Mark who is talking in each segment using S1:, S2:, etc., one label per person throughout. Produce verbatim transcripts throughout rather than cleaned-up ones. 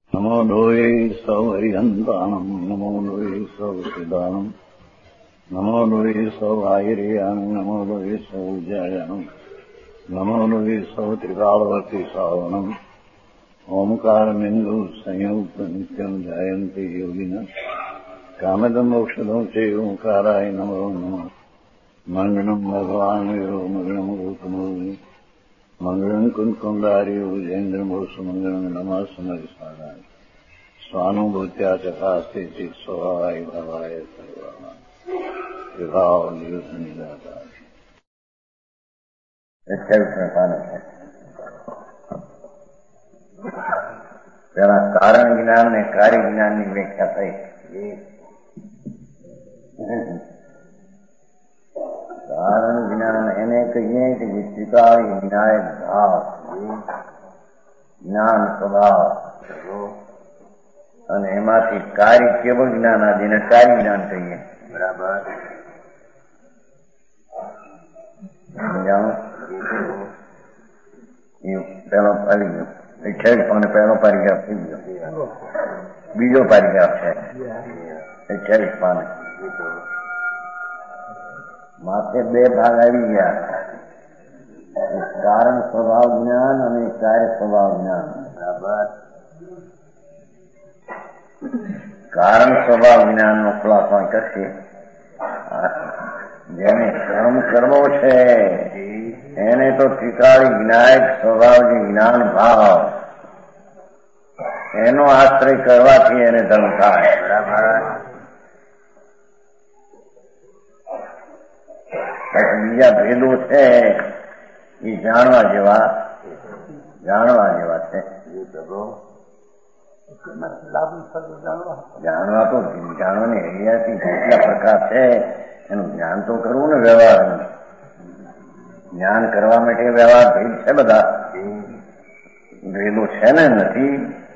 S1: नमो लोये सौहरिहन्ताणम् नमो लोये सौसिदानम् नमो लोये सौभागिर्यानम् नमो लोये सौजायानम् नमो लोये सौत्रिकालवती सावनम् ओंकारमिन्दु संयुक्त नित्यम् जायन्ते योगिनः कामदम् औषधम् च ओंकाराय नमो नमः मङ्गलम् भगवान् वीरो मङ्गलम् गौतमो मंगलम कुंकुंडारी उजेन्द्रमोसु मंगलम नमः समरिसाराय स्वानुभूत्या चकास्ते चित स्वभावाय भवाय सर्वाः विभाव नियुद्ध निराकार
S2: પેલા કારણ જ્ઞાન ને કાર્ય જ્ઞાન ની વ્યાખ્યા થઈ. કારણ જ્ઞાન એને કહીએ કે જે સ્વીકારી વિનાયક ભાવ જ્ઞાન સ્વભાવ અને એમાંથી કાર્ય કેવળ જ્ઞાન આદિને કાર્ય જ્ઞાન કહીએ. બરાબર સમજાણું? એ પેલો પાડી ગયો અઠ્યાવીસ અને પહેલો પારિગ્રાફ થઈ ગયો. બીજો પારિગ્રાફ છે અઠ્યાવીસ પાને. માથે બે ભાગ આવી ગયા, કારણ સ્વભાવ જ્ઞાન અને કાર્ય સ્વભાવ જ્ઞાન. બરાબર. કારણ સ્વભાવ જ્ઞાન નો ખુલાસો કરશે. જેને કર્મ કરવો છે એને તો ત્રિકાળી વિનાયક સ્વભાવ જે જ્ઞાન ભાવ એનો આશ્રય કરવાથી એને ધર્મ થાય. બરાબર. બીજા ભેદો છે એ જાણવા જેવા જાણવા જેવા છે. જાણવા તો જાણવાની હૈયાથી જેટલા પ્રકાર છે એનું જ્ઞાન તો કરવું ને. વ્યવહાર જ્ઞાન કરવા માટે વ્યવહાર ભેદ છે, બધા ભેદો છે ને નથી.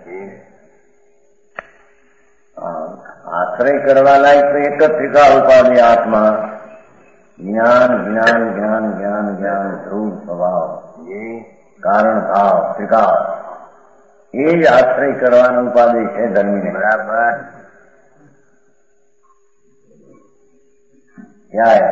S2: આશ્રય કરવા લાયક તો એક જ ત્રિકાળ ઉપાધિ આત્મા જ્ઞાન જ્ઞાન જ્ઞાન જ્ઞાન જ્ઞાન ધ્રુવ સ્વભાવ કારણ ભાવ ત્રિકાળ એ જ આશ્રય કરવાનો ઉપાધિ છે ધર્મીને. બરાબર. क्या है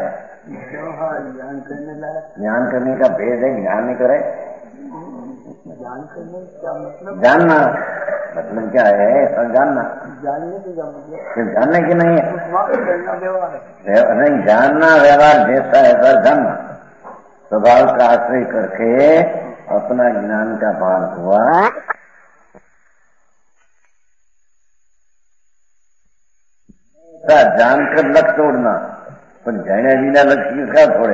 S2: ज्ञान करने का भेद है, ज्ञान नहीं करे.
S3: ज्ञान करने का मतलब
S2: जानना मतलब क्या है? ऐसा जानना.
S3: जानने की क्या मतलब?
S2: सिर्फ जानने की नहीं है,
S3: व्यवहार
S2: नहीं जानना व्यवहार जैसा है सर जानना. स्वभाव का आश्रय करके अपना ज्ञान का भान हुआ. जानकर लक तोड़ना पर जाने बिना लक्ष्य किसका छोड़े.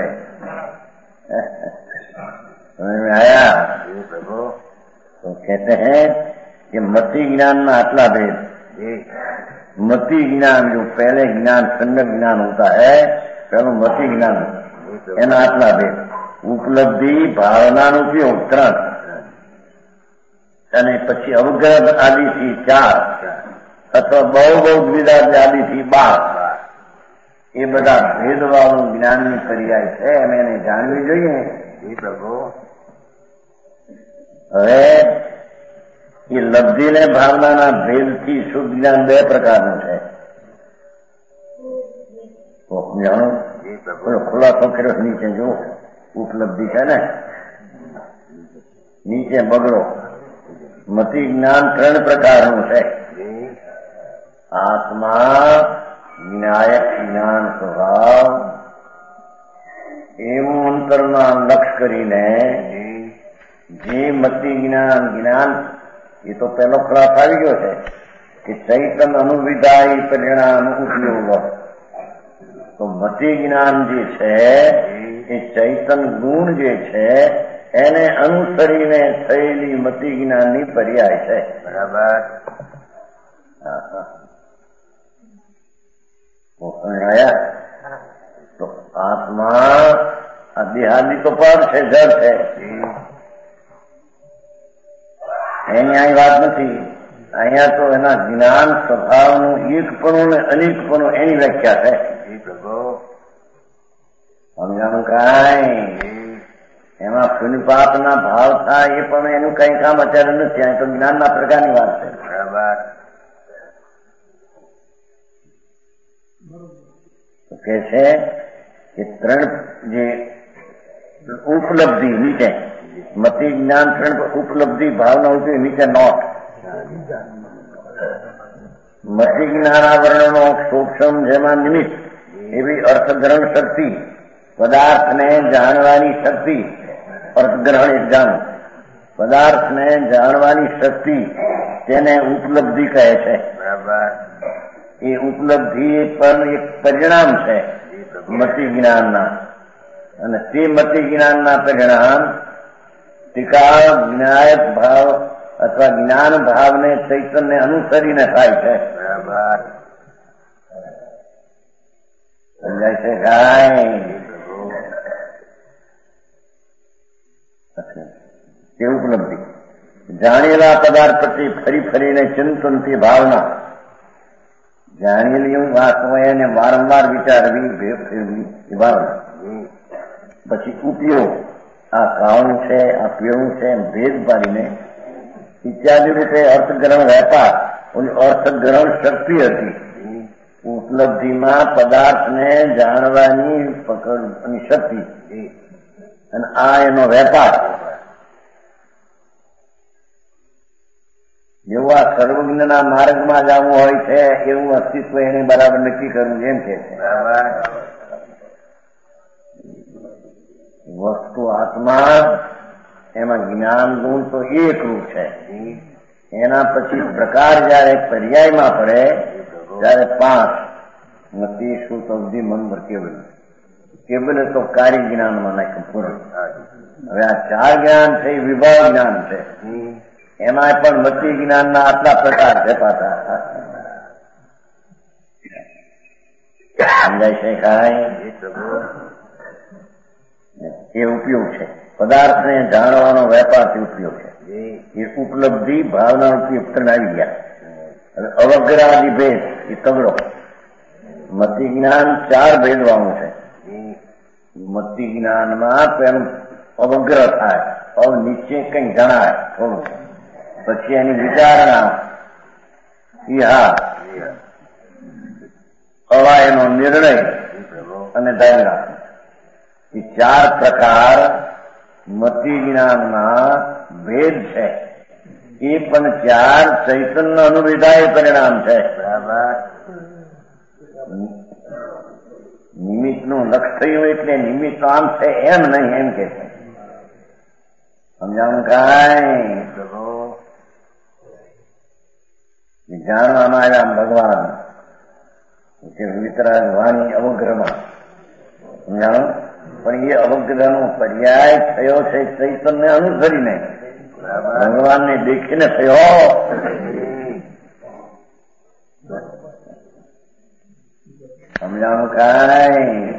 S2: समझ में आया? तो कहते हैं कि मति ज्ञान में आटला भेद. मति ज्ञान जो पहले ज्ञान संगत ज्ञान होता है, पहले मति ज्ञान एना आटला भेद. उपलब्धि भावना નો ઉપયોગ ત્રણ અને પછી અવગ્રહ આદિથી ચાર અથવા બહુ બહુ દ્વિધા આદિથી બાર. એ બધા ભેદવાળું જ્ઞાનની પર્યાય છે અને એને જાણવી જોઈએ. હવે એ લબ્ધિ ને ભાવનાના ભેદથી શુદ્ધ જ્ઞાન બે પ્રકારનું છે. જાણો ખુલાસો કર્યો નીચે જો ઉપલબ્ધિ છે ને નીચે બગડો. મતિ જ્ઞાન ત્રણ પ્રકારનું છે. આત્મા વિનાયક જ્ઞાન સ્વભાવ એવું અંતરમાં લક્ષ કરીને જે મતિ જ્ઞાન જ્ઞાન એ તો પેલો ખલાસ આવી ગયો છે કે ચૈતન અનુવિધાય પરિણામ ઉપયોગ. તો મતિ જ્ઞાન જે છે એ ચૈતન ગુણ જે છે એને અનુસરીને થયેલી મતિ જ્ઞાનની પર્યાય છે. બરાબર. आया तो आत्मा देहादि तो पर છે, જળ છે. એની અહીં વાત નથી. અહીંયા તો એના જ્ઞાન સ્વભાવનું એકપણું ને અનેકપણું એની વ્યાખ્યા છે. સમજાણું કાંઈ? એમાં પુણ્યપાપના ભાવ થાય એ પણ એનું કઈ કામ અત્યારે નથી. આ તો જ્ઞાનના પ્રકારની વાત છે. બરાબર. કે છે કે ત્રણ જે ઉપલબ્ધિ નીચે મતિ જ્ઞાન ત્રણ ઉપલબ્ધિ ભાવના હોતી નીચે નોટ મતિ જ્ઞાનાવરણનો સૂક્ષ્મ જેમાં નિમિત્ત એવી અર્થગ્રહણ શક્તિ, પદાર્થને જાણવાની શક્તિ, અર્થગ્રહણ એક જાણ પદાર્થને જાણવાની શક્તિ તેને ઉપલબ્ધિ કહે છે. બરાબર. એ ઉપલબ્ધિ પણ એક પરિણામ છે મતિ જ્ઞાનના, અને તે મતિ જ્ઞાનના પરિણામ ટીકા જ્ઞાયક ભાવ અથવા જ્ઞાન ભાવને ચૈતન્ય અનુસરીને થાય છે. બરાબર. સમજાય છે કાંઈ? તે ઉપલબ્ધિ જાણેલા પદાર્થ પ્રત્યે ફરી ફરીને ચિંતનથી ભાવના, જાણેલી વાત હોય એને વારંવાર વિચારવી, ભેગ ફેરવી એ ભાવના. પછી ઉપયોગ, આ કામ છે, આ પીણું છે, ભેદ પાડીને ઇત્યાદિ રૂપે અર્થગ્રહણ વેપાર, અર્થગ્રહણ શક્તિ હતી ઉપલબ્ધિમાં પદાર્થને જાણવાની પકડવાની શક્તિ, અને આ એનો વેપાર. જેવું આ સર્વજ્ઞના માર્ગમાં જવું હોય છે એવું અસ્તિત્વ એને બરાબર નક્કી કરવું એમ કે છે. વસ્તુ આત્મા, એમાં જ્ઞાન ગુણ તો એકરૂપ છે. એના પછી પ્રકાર જયારે પર્યાયમાં પડે ત્યારે પાંચ મતિ, શ્રુત, અવધિ, મન, કેવલ. કેવલ તો કાર્ય જ્ઞાનમાં નાખ્યું પૂર્ણ. હવે આ ચાર જ્ઞાન છે એ વિભાગ જ્ઞાન છે. એમાં પણ મતિ જ્ઞાનના આટલા પ્રકાર છે પાછા. સમજાય છે કાંઈ? એ ઉપયોગ છે. પદાર્થને જાણવાનો વેપારથી ઉપયોગ છે. એ ઉપલબ્ધિ ભાવના ઉપયોગ ત્રણ આવી ગયા. હવે અવગ્રહાદિ ભેદ એ તગડો. મતિ જ્ઞાન ચાર ભેદવાનું છે. મતિ જ્ઞાનમાં પેલું અવગ્રહ થાય, અવ નીચે કઈ જણાય થોડું, પછી એની વિચારણા, હા અવા એનો નિર્ણય અને ધારણા. એ ચાર પ્રકાર મતિ જ્ઞાનમાં ભેદ છે. એ પણ ચાર ચૈતન્ય અનુવિધાય પરિણામ છે. નિમિત્તનું લક્ષ થયું એટલે નિમિત્ત આમ છે એમ નહીં, એમ કે છે. સમજાવું કાંઈ? જાણવામાં આવ્યા ભગવાન કે વિતરાગ વાણી અવગ્રહમાં, સમજાણું? પણ એ અવગ્રહનો પર્યાય થયો છે ચૈતન્ય અનુસરીને, ભગવાનને દેખીને થયો. સમજાણું કાંઈ?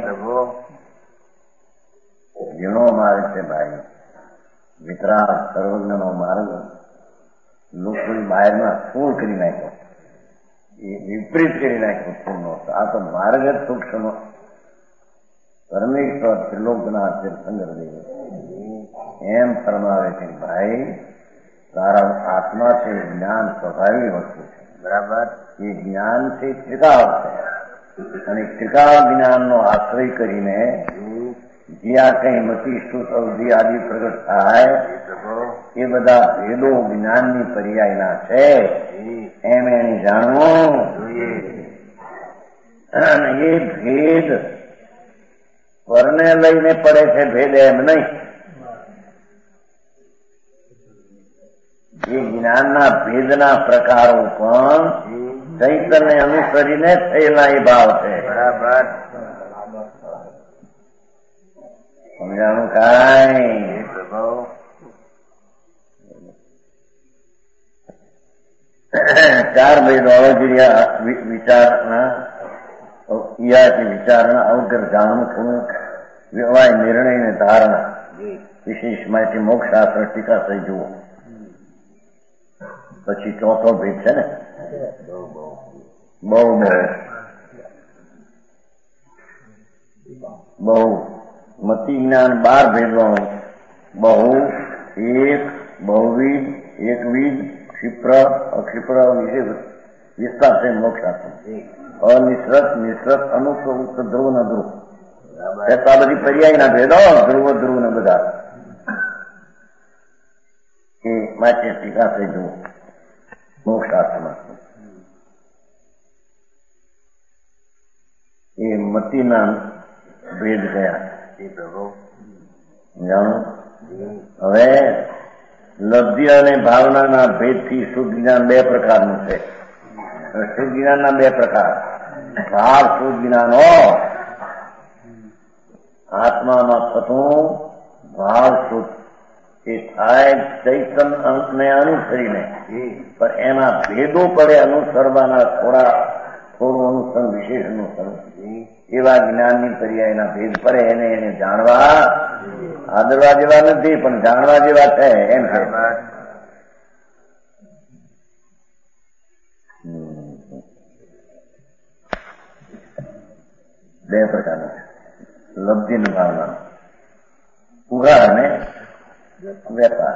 S2: ઝીણો માર્ગ છે ભાઈ, વિતરાગ સર્વજ્ઞનો માર્ગ લોકોની બહારમાં સ્થૂળ કરી નાખ્યો, એ વિપરીત કરી નાખ્યો સ્થૂળનો. આ તો માર્ગ જ સૂક્ષ્મ પરમેશ્વર ત્રિલોકના તીર્થંકર દેવ એમ ફરમાવે છે ભાઈ તારા આત્મા છે જ્ઞાન સ્વાભાવિક વસ્તુ છે. બરાબર. એ જ્ઞાન છે ત્રિકાળ છે, અને ત્રિકાળ જ્ઞાનનો આશ્રય કરીને જે આ કઈ મતિ, શ્રુત, અવધિ આદિ પ્રગટ થાય એ બધા ભેદો જ્ઞાનની પર્યાયના છે. એમ એને જાણવું. અને એ ભેદ પરને લઈને પડે છે ભેદ, એમ નહીં. એ જ્ઞાનના ભેદના પ્રકારો પણ ચૈતન્ય અનુસરીને થયેલા એ ભાવ છે. બરાબર. સમજાણું કાંઈ? ચાર ભેદો અવજ્ઞા વિચારણા, વિચારણા, અવગ્ર જાણવું થોડું, વ્યવહાર, નિર્ણય ને ધારણા. વિશેષ માહિતી મોક્ષશાસ્ત્ર ટીકા થઈ જુઓ. પછી ચોથો ભેદ છે ને બહુ બહુ બહુ મતિ જ્ઞાન બાર ભેદવાનું, બહુ, એક, બહુવિધ, એકવિધ, ક્ષિપ્ર, અક્ષિપ્ર વિશે વિસ્તાર છે મોક્ષાર્થ. અનિશ્રત, નિશ્રત, અનુપ, ધ્રુવ ન ધ્રુવ, આ બધી પર્યાયના ભેદો, ધ્રુવ ધ્રુવ ને બધા એ માટે ટીકા થઈ જવું મોક્ષાર્થમાં. એ મતીના ભેદ ગયા જાણો. હવે લબ્ધિ અને ભાવનાના ભેદથી શુદ્ધ જ્ઞાન બે પ્રકારનું છે. શુદ્ધ જ્ઞાનના બે પ્રકાર. ભાવ શુદ્ધ જ્ઞાન હો, આત્મામાં થતું ભાવ શુદ્ધ એ થાય ચૈતન અંકને અનુસરીને, પણ એના ભેદો પડે અનુસરવાના, થોડા થોડું અનુસરણ, વિશેષ અનુસરણ, એવા જ્ઞાનની પર્યાયના ભેદ પડે એને એને જાણવા આદરવા જેવા નથી, પણ જાણવા જેવા છે એમ છે. બે પ્રકારના લબ્ધિ ની ભાવના, ઉઘાડ અને વેપાર.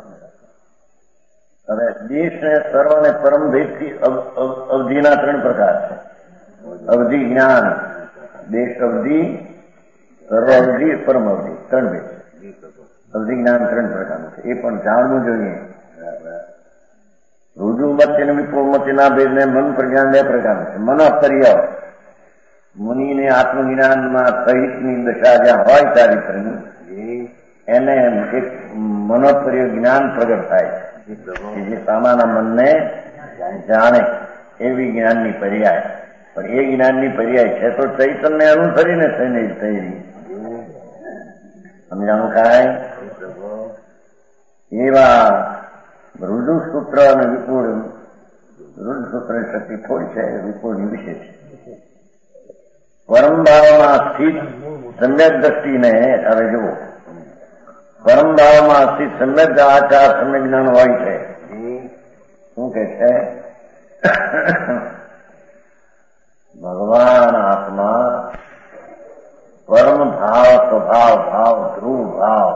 S2: હવે દેશ ને સર્વ અને પરમ ભેદથી અવધિના ત્રણ પ્રકાર છે. અવધિ જ્ઞાન, દેશ અવધિ, સર્વ અવધિ, પરમ અવધિ, ત્રણ ભેદ. અવધિ જ્ઞાન ત્રણ પ્રકારનું છે, એ પણ જાણવું જોઈએ. રુજુ મત અને વિપુલ મતના ભેદને મન પ્રજ્ઞાન બે પ્રકારનું છે. મન પર્ય, મુનિને આત્મજ્ઞાનમાં સહિતની દશા જ્યાં હોય ચારિત્રની, એને એક મનોપર્ય જ્ઞાન પ્રગટ થાય છે, જે સામાના મનને જાણે એવી જ્ઞાનની પર્યાય. પણ એ જ્ઞાનની પર્યાય છે તો ચૈતનને અનુસરીને થઈને થઈ રહી. સમજાણું કાંઈ? એવા રુજુ સૂત્ર અને વિપુલ, રુજુ સૂત્રની શક્તિ થોડી છે, વિપુલની વિશેષ. પરમભાવમાં સ્થિત સમ્યક દ્રષ્ટિને હવે જુઓ. પરમભાવમાં સ્થિત સમ્યક આચાર સમ્યક જ્ઞાન હોય છે. શું કે છે? ભગવાન આત્મા પરમ ભાવ, સ્વભાવ ભાવ, ધ્રુવ ભાવ,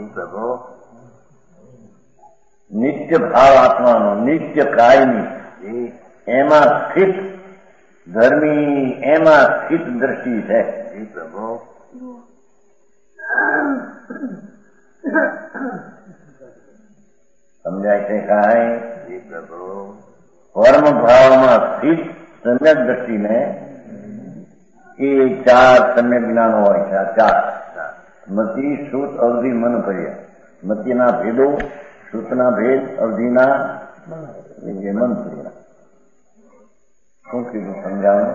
S2: નિત્ય ભાવ આત્માનો, નિત્ય કાયમી, એમાં સ્થિત ધર્મી, એમાં સ્થિત દ્રષ્ટિ છે. સમજાય છે કાંઈ? પરમ ભાવમાં સ્થિત સમ્યક દ્રષ્ટિને એ ચાર સમ્યક જ્ઞાનો હોય છે. આ ચાર મતિ, શ્રુત, અવધિ, મન પર્ય. મતિના ભેદો, શ્રુતના ભેદ, અવધિના મન પર્ય. શું કીધું સમજાવું?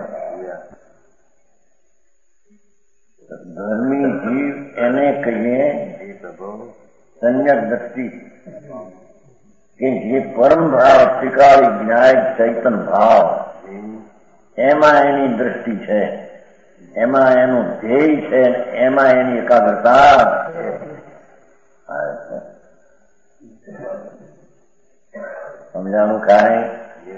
S2: ધર્મી જીવ એને કહીએ સમ્યક દ્રષ્ટિ, કે જે પરમ ભાવ, ત્રિકાળી જ્ઞાન ચૈતન ભાવ, એમાં એની દ્રષ્ટિ છે, એમાં એનું ધ્યેય છે, એમાં એની એકાગ્રતા. સમજાનું કાંઈ?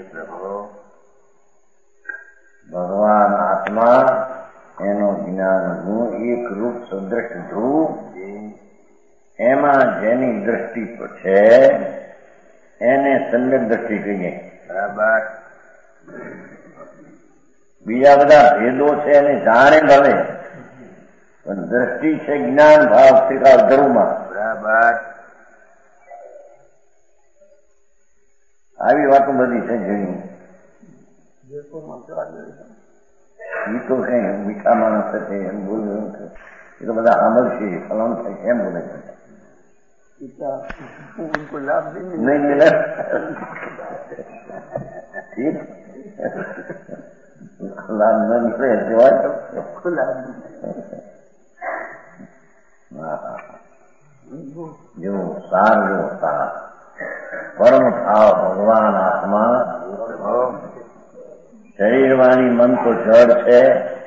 S2: ભગવાન આત્મા એનો જ્ઞાનનું એક રૂપ સદ્રષ્ટ ધ્રુવ, એમાં જેની દ્રષ્ટિ છે એને સમ્યક દ્રષ્ટિ કહીએ. બરાબર. બીજા બધા ભેદો છે એને જાણે ભલે, પણ દ્રષ્ટિ છે જ્ઞાન ભાવ ત્રિકાળ ધ્રુવમાં. બરાબર. આવી વાતો બધી છે જેની એ તો કઈ મીઠા માણસ છે એમ બોલ્યું, એ તો બધા આમલ છે, ફલાણ થાય એમ બોલે છે.
S3: उनको लाभ
S2: नहीं मिला ठीक लाभ न मिले सिवाय
S3: सबको लाभ
S2: जो सार जो होता परम भाव भगवान आत्मा शरीर वाणी मन तो जड़ है,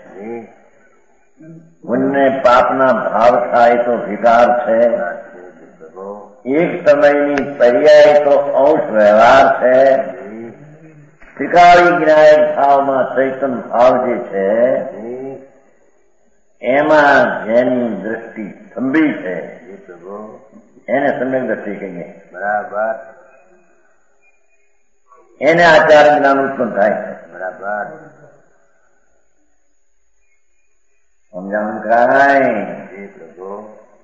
S2: पुण्य पापना भाव થાય તો વિકાર છે, એક સમયની પર્યાય તો અંશ વ્યવહાર છે, ત્રિકાળી જ્ઞાયક ભાવમાં ચૈતન ભાવ જે છે એમાં જેની દ્રષ્ટિ થંભી છે એને સમ્યક દ્રષ્ટિ કહીએ.
S1: બરાબર.
S2: એને આ ચાર જ્ઞાન ઉત્પન્ન થાય છે.
S1: બરાબર.
S2: સમજાણું કાંઈ?
S1: જી પ્રભુ.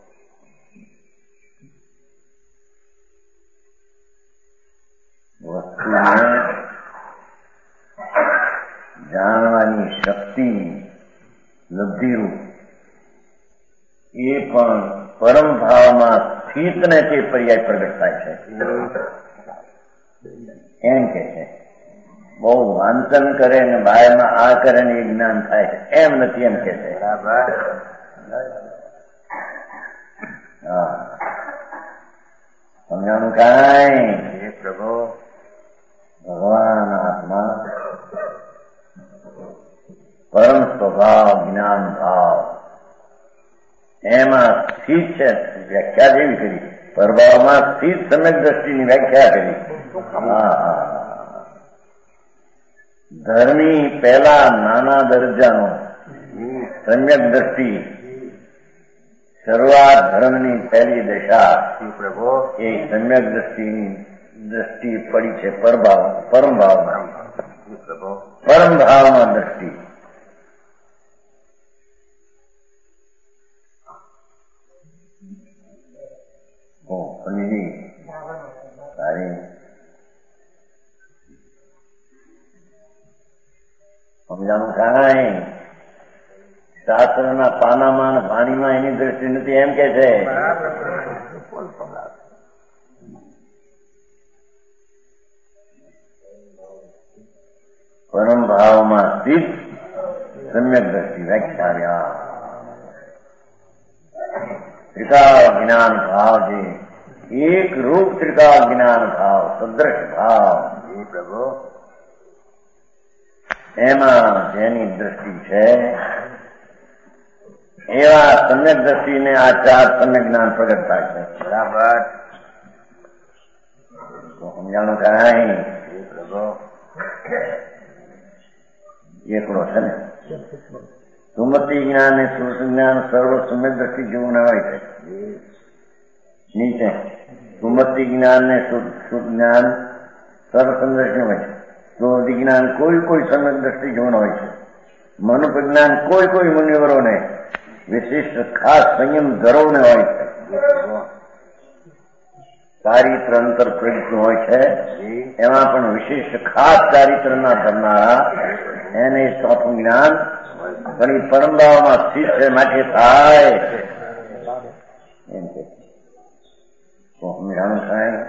S2: વસ્તુને જાણવાની શક્તિ લબ્ધિરૂપ એ પણ પરમ ભાવમાં સ્થિતને તે પર્યાય પ્રગટ થાય છે એમ કે છે. બહુ વાંચન કરે ને બાયમાં આ કરે ને એ જ્ઞાન થાય છે એમ નથી એમ કે છે.
S1: બરાબર.
S2: હા સમજાણું કાંઈ?
S1: પ્રભુ.
S2: ભગવાન આત્મા પરમ સ્વભાવ જ્ઞાન ભાવ એમાં સ્થિત છે. વ્યાખ્યા જેવી કરી પરભાવમાં સ્થિત સમ્યક દ્રષ્ટિની વ્યાખ્યા કરી. હા હા ધર્મી પહેલા નાના દરજાનો સમ્યક દ્રષ્ટિ શરૂઆત ધર્મની પહેલી દશા
S1: પ્રભુ.
S2: એ સમ્યક દ્રષ્ટિની દ્રષ્ટિ પડી છે પરભાવ પરમ ભાવમાં.
S1: પ્રભુ.
S2: પરમ ભાવમાં દ્રષ્ટિ ઓ પંડિતજી સારી સમજાણું કાંઈ? શાસ્ત્રના પાનામાં અને પાણીમાં એની દ્રષ્ટિ નથી એમ કે છે. પરમ ભાવમાં સ્થિત સમ્યક દ્રષ્ટિ વ્યાખ્યા ત્રિકાળ જ્ઞાન ભાવ છે. એક રૂપ ત્રિકાળ જ્ઞાન ભાવ સદ્રશ ભાવ
S1: પ્રભુ.
S2: એમાં જેની દ્રષ્ટિ છે એવા સમ્યક દ્રષ્ટિને આ ચાર સમ્યક જ્ઞાન પ્રગટ થાય છે.
S1: બરાબર.
S2: સમજાણું કાંઈ?
S1: પ્રભુ.
S2: એકડો છે ને સુમતિ જ્ઞાન અને સુરત જ્ઞાન સર્વ સમ્યક દ્રષ્ટિ જેવું ના હોય છે. નીચે સુમતિ જ્ઞાન ને સુત જ્ઞાન સર્વ સંદ્રષ્ટિ હોય છે. સુમતિ જ્ઞાન કોઈ કોઈ સમ્યક દ્રષ્ટિ જેવું હોય છે. મનુ જ્ઞાન કોઈ કોઈ મુનિવરોને વિશિષ્ટ ખાસ સંયમ ધરોને હોય છે. ચારિત્ર અંતર પ્રગટ હોય છે એમાં પણ વિશિષ્ટ ખાસ ચારિત્રના ધરનારા એને ચોથું જ્ઞાન ઘણી પરંપરાઓમાં સ્થિત છે માટે થાય એમ કે સમજાણું થાય.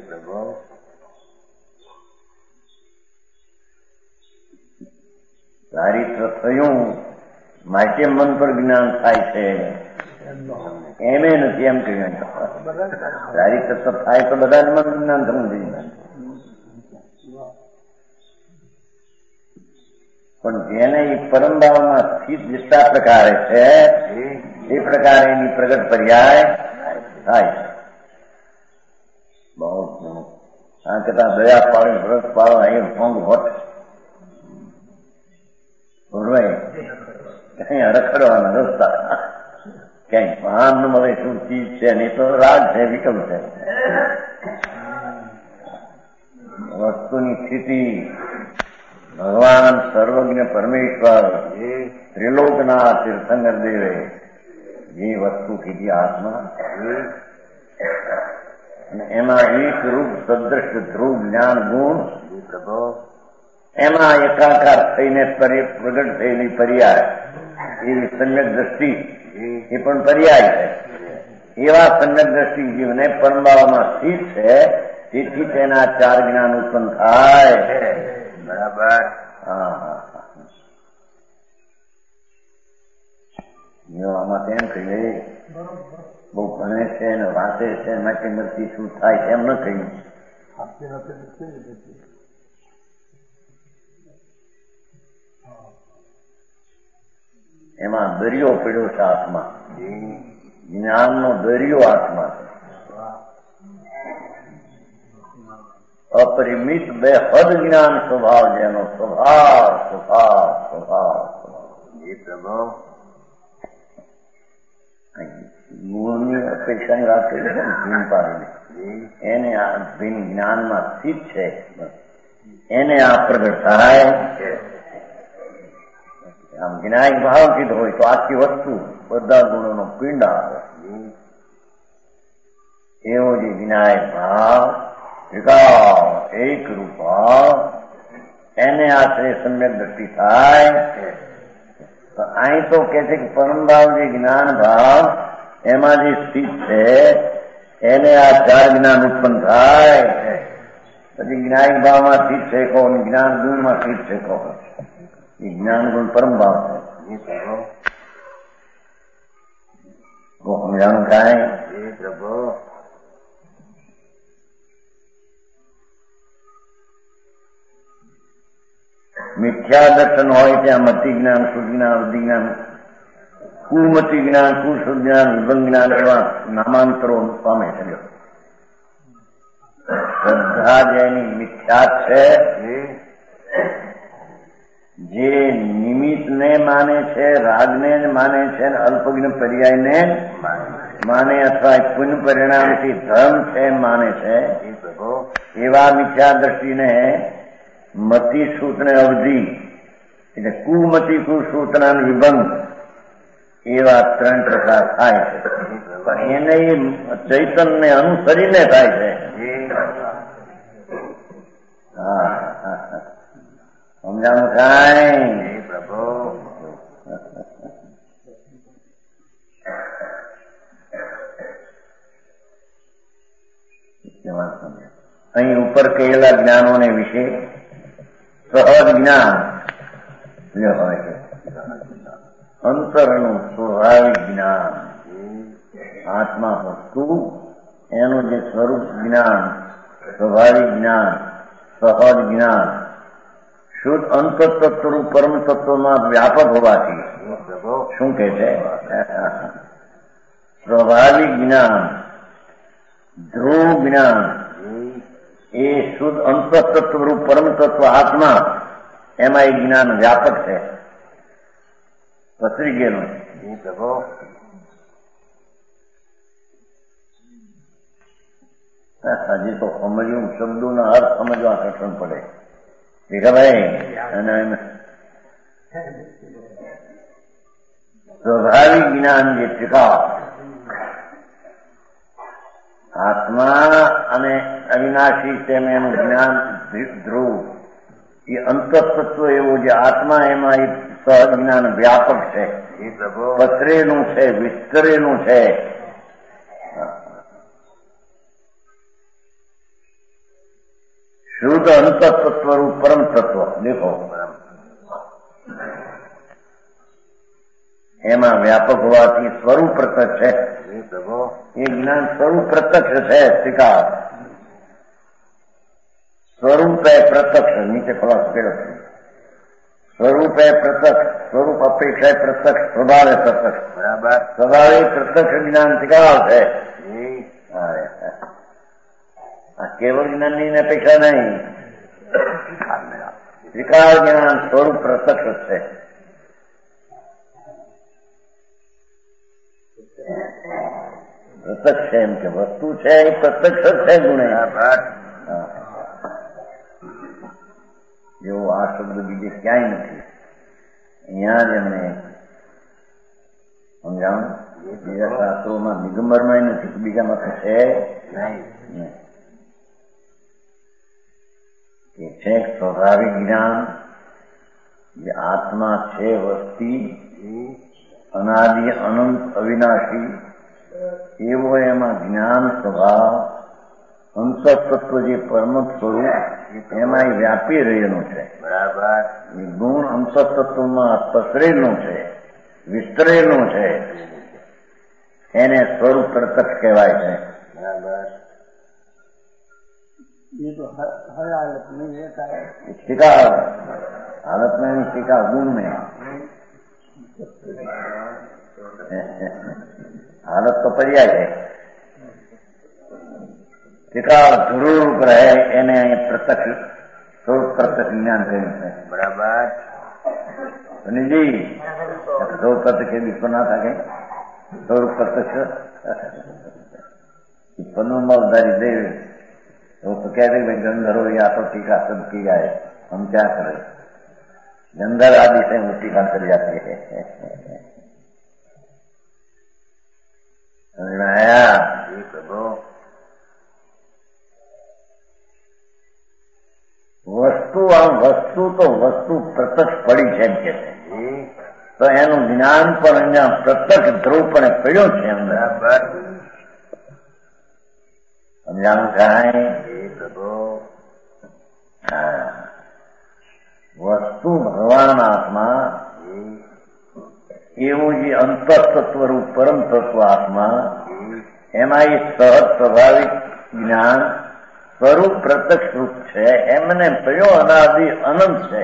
S2: ચારિત્ર થયું માટે મન પર જ્ઞાન થાય છે એમે નથી એમ કહ્યું. ચારિત્ર તો થાય તો બધા મન જ્ઞાન થવું જોઈએ પણ જેને એ પરંપરામાં સ્થિત વિસ્તાર પ્રકારે છે એ પ્રકારે એની પ્રગટ પર્યાય થાય છે. બહુ આ કરતા દયા પાડી વ્રત પાડો અહીં ભોંગ હોત કઈ રખડવાના રસ્તા ક્યાંય ભાન ન મળે શું ચીજ છે નહીં તો રાગ છે વિકલ્પ છે. વસ્તુની સ્થિતિ ભગવાન સર્વજ્ઞ પરમેશ્વર ત્રિલોકના તીર્થંકર દેવે જે વસ્તુ કીધી હાથમાં અને એમાં એક રૂપ સદ્રશ ધ્રુવ જ્ઞાન ગુણ એમાં એકાકાર થઈને પ્રગટ થયેલી પર્યાય એવી સમ્યક દ્રષ્ટિ એ પણ પર્યાય છે. એવા સમ્યક દ્રષ્ટિ જીવને પરમભાવમાં સ્થિત છે તેથી તેના ચાર જ્ઞાન ઉત્પન્ન થાય.
S1: બરાબર.
S2: હા હા આમાં તેમ કહીએ બહુ ભણે છે ને વાંચે છે માટે નથી શું થાય એમ ન કહ્યું. એમાં દરિયો પડ્યો છે આત્મા જ્ઞાનનો દરિયો આત્મા અપરિમિત બે હદ જ્ઞાન સ્વભાવ જેનો સ્વભાવ સ્વભાવ સ્વભાવ સ્વભાવ
S1: એ પ્રભુ.
S2: Thank you. ગુણની અપેક્ષાની વાત કરી છે ને ભીમ પાડીને એને આ ભીમ જ્ઞાનમાં સ્થિત છે એને આ પ્રગટ થાય. આમ વિનાયક ભાવથી હોય તો આખી વસ્તુ બધા ગુણોનો પિંડ આવે. એવો જે વિનાયક ભાવ વિકાસ એક રૂપ એને આશરે સમ્યક દ્રષ્ટિ થાય. તો અહીં તો કે છે કે પરમ ભાવ જે જ્ઞાન ભાવ એમાં જે સ્થિત છે એને આ ચાર જ્ઞાન ઉત્પન્ન થાય. પછી જ્ઞાનિક ભાવમાં સ્થિત છે કહો, જ્ઞાન ગુણમાં સ્થિત છે કહો. એ જ્ઞાન ગુણ પરમ ભાવ છે. સમજાણું કાંઈ
S1: પ્રભુ
S2: મિથ્યા દર્શન હોય ત્યાં મતિ જ્ઞાન, સુજ્ઞાન, વિજ્ઞાન, કુમતિ જ્ઞાન, કુસુજ્ઞાન, વિભંગ જ્ઞાન એવા નામાંતરો પામે છે. શ્રદ્ધા જેની મિથ્યા છે, જે નિમિત્તને માને છે, રાગને જ માને છે, અલ્પજ્ઞ પર્યાયને માને અથવા પુણ્ય પરિણામથી ધર્મ છે માને છે, એવા મિથ્યા દ્રષ્ટિને મતિ સૂત્ર અવધિ એટલે કુમતિ કુસૂત્રના વિભંગ એવા ત્રણ પ્રકાર થાય છે. પણ એને ચૈતન્ય અનુસરીને થાય છે. હા સમજાણું કાંઈ
S1: પ્રભુ
S2: અહીં ઉપર કહેલા જ્ઞાનોને વિશે સહજ જ્ઞાન જે હોય છે, અંતરનું સ્વાભાવિક જ્ઞાન, આત્મા વસ્તુ એનું જે સ્વરૂપ જ્ઞાન, સ્વાભાવિક જ્ઞાન, સહજ જ્ઞાન, શુદ્ધ અંતતત્વનું પરમ તત્વમાં વ્યાપક હોવાથી શું કે છે? સ્વાભાવિક જ્ઞાન, ધ્રુવ જ્ઞાન એ શુદ્ધ અંતતત્વરૂપ પરમ તત્વ આત્મા એમાં એ જ્ઞાન વ્યાપક છે, પસરી ગયેલું છે. હજી તો સમજવું, શબ્દોના અર્થ સમજવા કઠણ પડે. ભાઈ અને સ્વાભાવિક જ્ઞાન જે ટીકા આત્મા અને અવિનાશી તેમ એનું જ્ઞાન ધ્રુવ એ અંતતત્વ એવું જે આત્મા એમાં એ સહજ જ્ઞાન વ્યાપક છે, પસરેલું છે, વિસ્તરેલું છે. શુદ્ધ અંતતત્વરૂપ પરમ તત્વ દેખો એમાં વ્યાપક હોવાથી સ્વરૂપ પ્રત્યક્ષ છે. એ જ્ઞાન સ્વરૂપ પ્રત્યક્ષ છે. સ્વીકાર સ્વરૂપે પ્રત્યક્ષ નીચે ખલાસ કર્યો છે. સ્વરૂપે પ્રત્યક્ષ, સ્વરૂપ અપેક્ષા પ્રત્યક્ષ, સ્વભાવે પ્રત્યક્ષ. બરાબર, સ્વભાવે પ્રત્યક્ષ જ્ઞાન સ્વીકાર છે. આ કેવળ જ્ઞાનની અપેક્ષા નહીં, સ્વીકાર જ્ઞાન સ્વરૂપ પ્રત્યક્ષ છે. પ્રત્યક્ષ છે એમ કે વસ્તુ છે એ પ્રત્યક્ષ છે ગુણે. જેવો આ શબ્દ બીજે ક્યાંય નથી. અહીંયા જ એમને સમજાવું, બીજા શાસ્ત્રોમાં દિગંબરમાં નથી, બીજામાં તો છે નહીં. કે છે સ્વાભાવિક જ્ઞાન જે આત્મા છે, વસ્તી અનાદિ અનંત અવિનાશી એવો એમાં જ્ઞાન સ્વભાવ અંતતત્વ જે પરમ સ્વરૂપ એમાં વ્યાપી રહેલું છે. બરાબર, એ ગુણ અંતતત્વમાં પસરેલું છે, વિસ્તરેલું છે. એને સ્વરૂપ પ્રત્યક્ષ કહેવાય છે. બરાબર,
S3: ये तो हर हर हालत में रहता है.
S2: शिकार हालत में नहीं, शिकार गुण में. हालत तो पर्याय है. शिकार ધ્રુવ રહે એને પ્રત્યક્ષ સ્વરૂપ પ્રત્યક્ષ જ્ઞાન કહ્યું છે. બરાબર, સુનિલજી સ્વરૂપ પ્રત્યક્ષ વિશ્વ ના થાય સ્વરૂપ પ્રત્યક્ષ पन्नूमलधारी देव वो तो कहते भाई गंधर्व या तो टीका सब किया है, हम क्या करें? गंधर्व आदि से वो टीका कर जाते हैं। आया वस्तु आ वस्तु तो वस्तु प्रत्यक्ष पड़ी છે એમ કે છે, તો એનું જ્ઞાન પણ અહીંયા પ્રત્યક્ષ ધ્રુવપણે પડ્યો છે અંદર. સમજાણું કાંઈ? હા, વસ્તુ ભગવાન આત્મા એવું જે અંતઃતત્વરૂપ પરમ તત્વ આત્મા એમાં એ સહજ સ્વાભાવિક જ્ઞાન સ્વરૂપ પ્રત્યક્ષ રૂપ છે, એમને પડ્યો અનાદિ અનંત છે.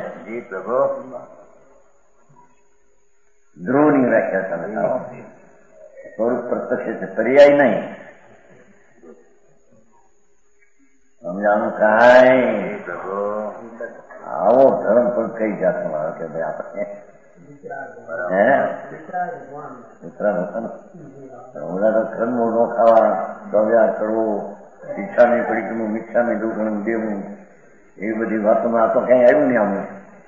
S2: ધ્રુવની વ્યાખ્યા તમે સ્વરૂપ પ્રત્યક્ષ છે, પર્યાય નહીં. સમજાણું કાંઈ? આવો ધર્મ પણ કઈ જાતનો આવે કે ભાઈ આપણે હે મિત્રા બધા તો ખરમો નો ખાવા, દવ્યા કરવું, શિક્ષાની પડીકનું મિક્ષાની દુકાન દેવું, એવી બધી વાતોમાં આ તો કઈ આવ્યું નહીં આમ.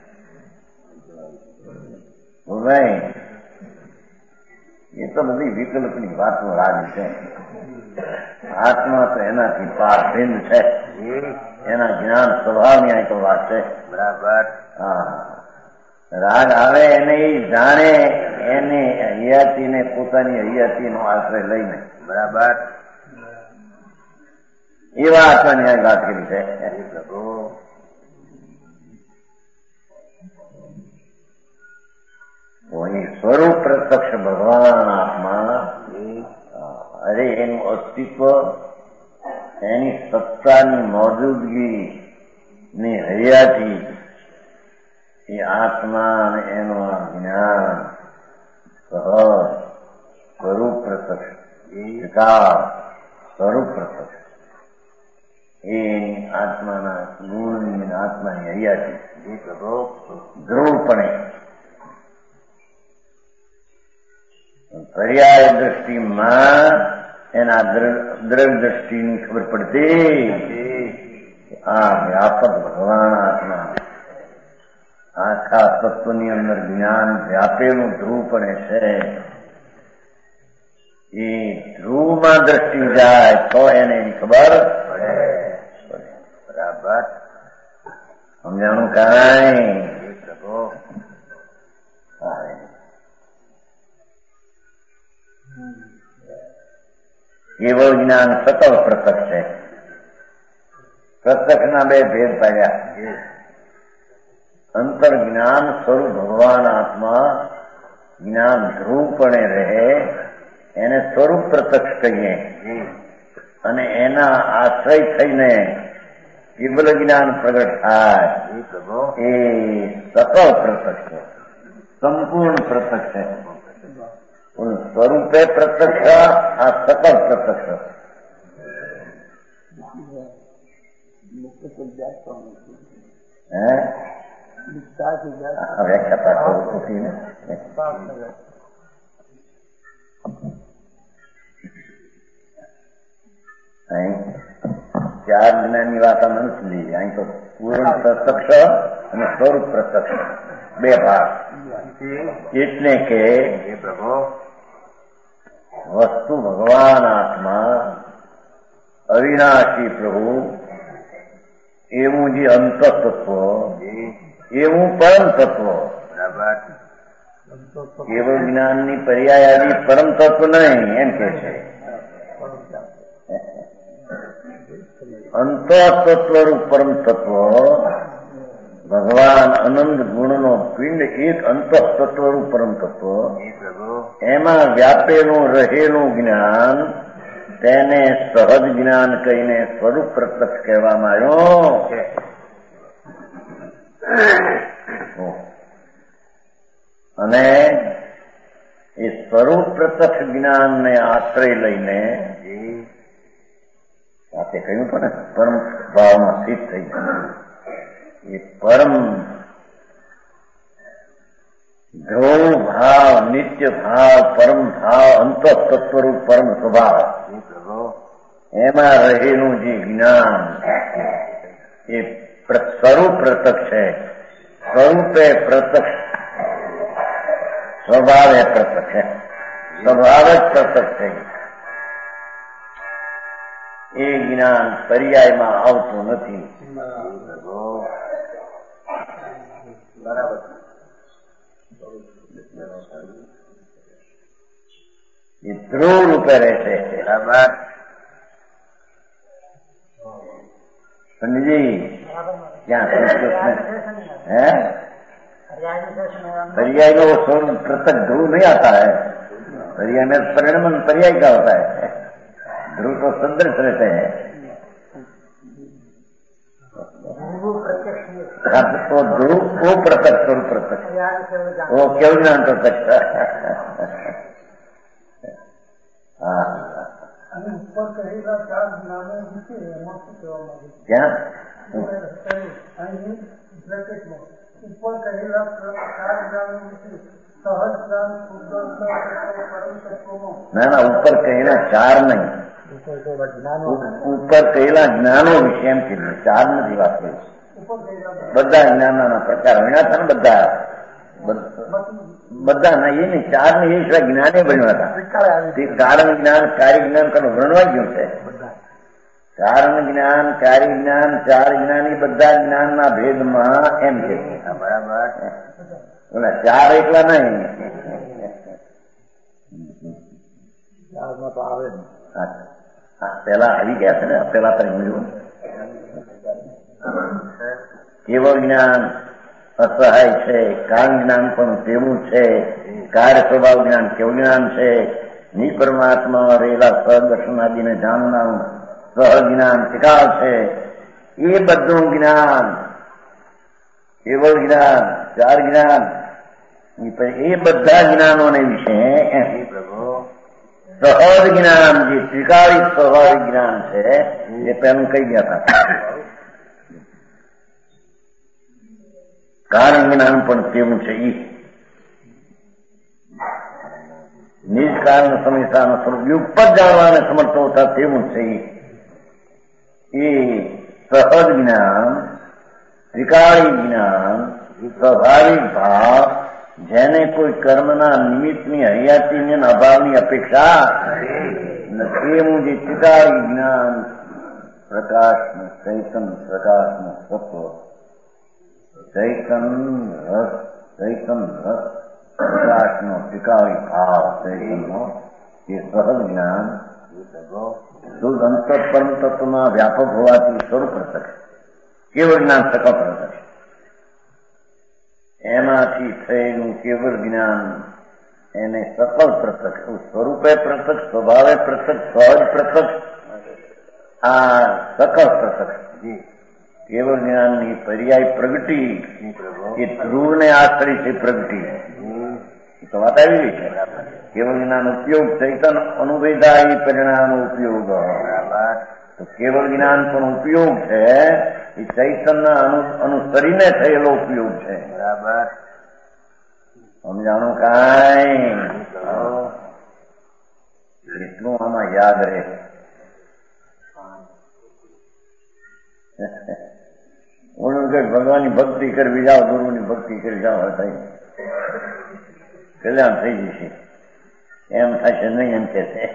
S2: ભાઈ એ તો બધી વિકલ્પની વાતો રાજી છે. આત્મા તો એનાથી પાર ભિન્ન છે, એના જ્ઞાન સ્વભાવની આ તો વાત છે. બરાબર. હા, રાગ આવે એને એ જાણે, એને હૈયાતીને પોતાની હૈયાતીનો આશ્રય લઈને. બરાબર. એવા આત્માની આ વાત કરી છે. સ્વરૂપ પ્રત્યક્ષ ભગવાન આત્મા, અરે એનું અસ્તિત્વ, એની સત્તાની મોજૂદગી ની હૈયાથી એ આત્મા અને એનું આ જ્ઞાન સહજ સ્વરૂપ પ્રત્યક્ષ વિકાર સ્વરૂપ પ્રત્યક્ષ એ આત્માના ગુણની આત્માની હૈયાથી ધ્રુવપણે પર્યાય દ્રષ્ટિમાં એના દ્રવ્ય દ્રષ્ટિની ખબર પડતી. આ વ્યાપક ભગવાન આત્મા આખા તત્વની અંદર જ્ઞાન વ્યાપેલું ધ્રુવ પણ છે. એ ધ્રુવમાં દ્રષ્ટિ જાય તો એને ખબર પડે. બરાબર. સમજાણું કાંઈ? કેવળ જ્ઞાન સકલ પ્રત્યક્ષ છે. પ્રત્યક્ષના બે ભેદ પાડ્યા. અંતર જ્ઞાન સ્વરૂપ ભગવાન આત્મા જ્ઞાન ધ્રુવપણે રહે એને સ્વરૂપ પ્રત્યક્ષ કહીએ, અને એના આશ્રય થઈને કેવલ જ્ઞાન પ્રગટ થાય એ સકલ પ્રત્યક્ષ છે, સંપૂર્ણ પ્રત્યક્ષ છે. સ્વરૂપે પ્રત્યક્ષ આ સકલ પ્રત્યક્ષ. હે વ્યાખ્યા ચાર જ્ઞાનની વાત આમ નથી લીધી. અહીં તો પૂર્ણ પ્રત્યક્ષ અને સ્વરૂપ પ્રત્યક્ષ બે ભાગ. એટલે કે વસ્તુ ભગવાન આત્મા અવિનાશી પ્રભુ એવું જે અંત તત્વ એવું પરમ તત્વ. કેવળ જ્ઞાનની પર્યાય આદિ પરમ તત્વ નહીં એમ કે છે. અંત તત્વરૂપ પરમ તત્વ ભગવાન અનંત ગુણનો પિંડ એક અંત તત્વરૂપ પરમ તત્વ, એમાં વ્યાપેલું રહેલું જ્ઞાન તેને સહજ જ્ઞાન કહીને સ્વરૂપ પ્રત્યક્ષ કહેવામાં આવ્યો. અને એ સ્વરૂપ પ્રત્યક્ષ જ્ઞાનને આશ્રય લઈને સાથે કહ્યું પણ પરમ ભાવમાં સ્થિત થઈ ગયું. એ પરમ ધ્રુવ ભાવ નિત્ય ભાવ, પરમ ભાવ, અંત તત્વરૂપ પરમ સ્વભાવ, એમાં રહેલું જે જ્ઞાન એ સ્વરૂપ પ્રત્યક્ષ છે. સ્વરૂપે પ્રત્યક્ષ, સ્વભાવે પ્રત્યક્ષ છે. સ્વભાવ જ પ્રત્યક્ષ છે. એ જ્ઞાન પર્યાયમાં આવતું નથી.
S1: બરાબર.
S2: એ ધ્રુવ રૂપે રહેશે.
S1: બરાબર.
S2: સમજી ક્યાં કૃષ્ણ है पर्याय में वो स्वरूप पृथक ध्रुव नहीं आता है. पर्याय में परिणमन पर्याय का होता है. ध्रुव तो सदृश रहते हैं. तो ध्रुव वो प्रत्यक्ष स्वरूप प्रत्यक्ष, वो केवल ज्ञान प्रत्यक्ष. हाँ क्या
S3: ઉપર કહેલા ચાર જ્ઞાનો વિશે સહજ જ્ઞાન, શુદ્ધ પરમ તત્વનો.
S2: ના ના, ઉપર કહેલા ચાર નહીં, ઉપર કહેલા જ્ઞાનો વિશે એમ કીધું. ચાર નથી વાત કરી. બધા જ્ઞાનોના પ્રકાર ભણ્યા હતા ને, બધા બધા ના એ નહીં, ચાર ને એ સિવાય જ્ઞાને ભણ્યા હતા. તે કારણ જ્ઞાન, કાર્ય જ્ઞાન કરવું ભણવા ગયું છે. કારણ જ્ઞાન, કાર્ય જ્ઞાન, ચાર જ્ઞાન એ બધા જ્ઞાનના ભેદમાં એમ છે.
S1: બરાબર.
S2: ઓલા ચાર એકલા નહીં. પેલા આવી ગયા છે ને, પેલા તરી મળ્યું. કેવળ જ્ઞાન અસહાય છે, કારણ જ્ઞાન પણ તેવું છે, કાર્ય સ્વભાવ જ્ઞાન કેવું જ્ઞાન છે, ની પરમાત્મા રહેલા સદર્શન આદિને જાણનારું સહ જ્ઞાન શિકાર છે. એ બધું જ્ઞાન, કેવળ જ્ઞાન, ચાર જ્ઞાન, એ બધા જ્ઞાનોને વિશે સહજ જ્ઞાન, જે સ્વીકારિત સ્વાભાવિક જ્ઞાન છે, એ પહેલું કહી ગયા હતા. કારણ જ્ઞાન પણ તેવું છે. એ નિજ કારણ સમીસાનું સ્વરૂપ યુગ પર જાણવાને સમર્થ હોતા તેવું છે. એ સહજ જ્ઞાન, સ્વીકારી જ્ઞાન, સ્વાભાવિક ભાવ, જેને કોઈ કર્મના નિમિત્તની હરિયાતીની અભાવની અપેક્ષા એવું જે સ્વીકારી જ્ઞાન, પ્રકાશનું ચૈતન, પ્રકાશનું તત્વ, ચૈતન રસ, ચૈતન રસ પ્રકાશનો સ્વીકારી ભાવ, ચૈતનનો એ સહજ જ્ઞાન શુદ્ધ અંતર પરમ તત્વમાં વ્યાપક હોવાથી સ્વરૂપ પ્રત્યક્ષ, કેવળ જ્ઞાન સકલ પ્રત્યક્ષ. એમાંથી થયેલું કેવળ જ્ઞાન એને સકલ પ્રત્યક્ષ, સ્વરૂપે પ્રત્યક્ષ, સ્વભાવે પ્રત્યક્ષ, સહજ પ્રત્યક્ષ, આ સકલ પ્રત્યક્ષ. કેવળ જ્ઞાનની પર્યાય પ્રગતિ એ ધ્રુવને આશ્રય છે. પ્રગતિ એ તો વાત આવી રહી છે. કેવળ જ્ઞાન ઉપયોગ ચૈતન અનુવેદાયી પરિણામ ઉપયોગ. તો કેવળ જ્ઞાન પણ ઉપયોગ છે, એ ચૈતનના અનુસરીને થયેલો ઉપયોગ છે.
S1: બરાબર.
S2: સમજાણું કાંઈ? એટલું આમાં યાદ રહે. ઓલું કે ભગવાનની ભક્તિ કરવી જાઓ, ગુરુની ભક્તિ કરી જાઓ, થઈ કલ્યાણ થઈ જશે. એમ થશે નહીં, એમ કે છે.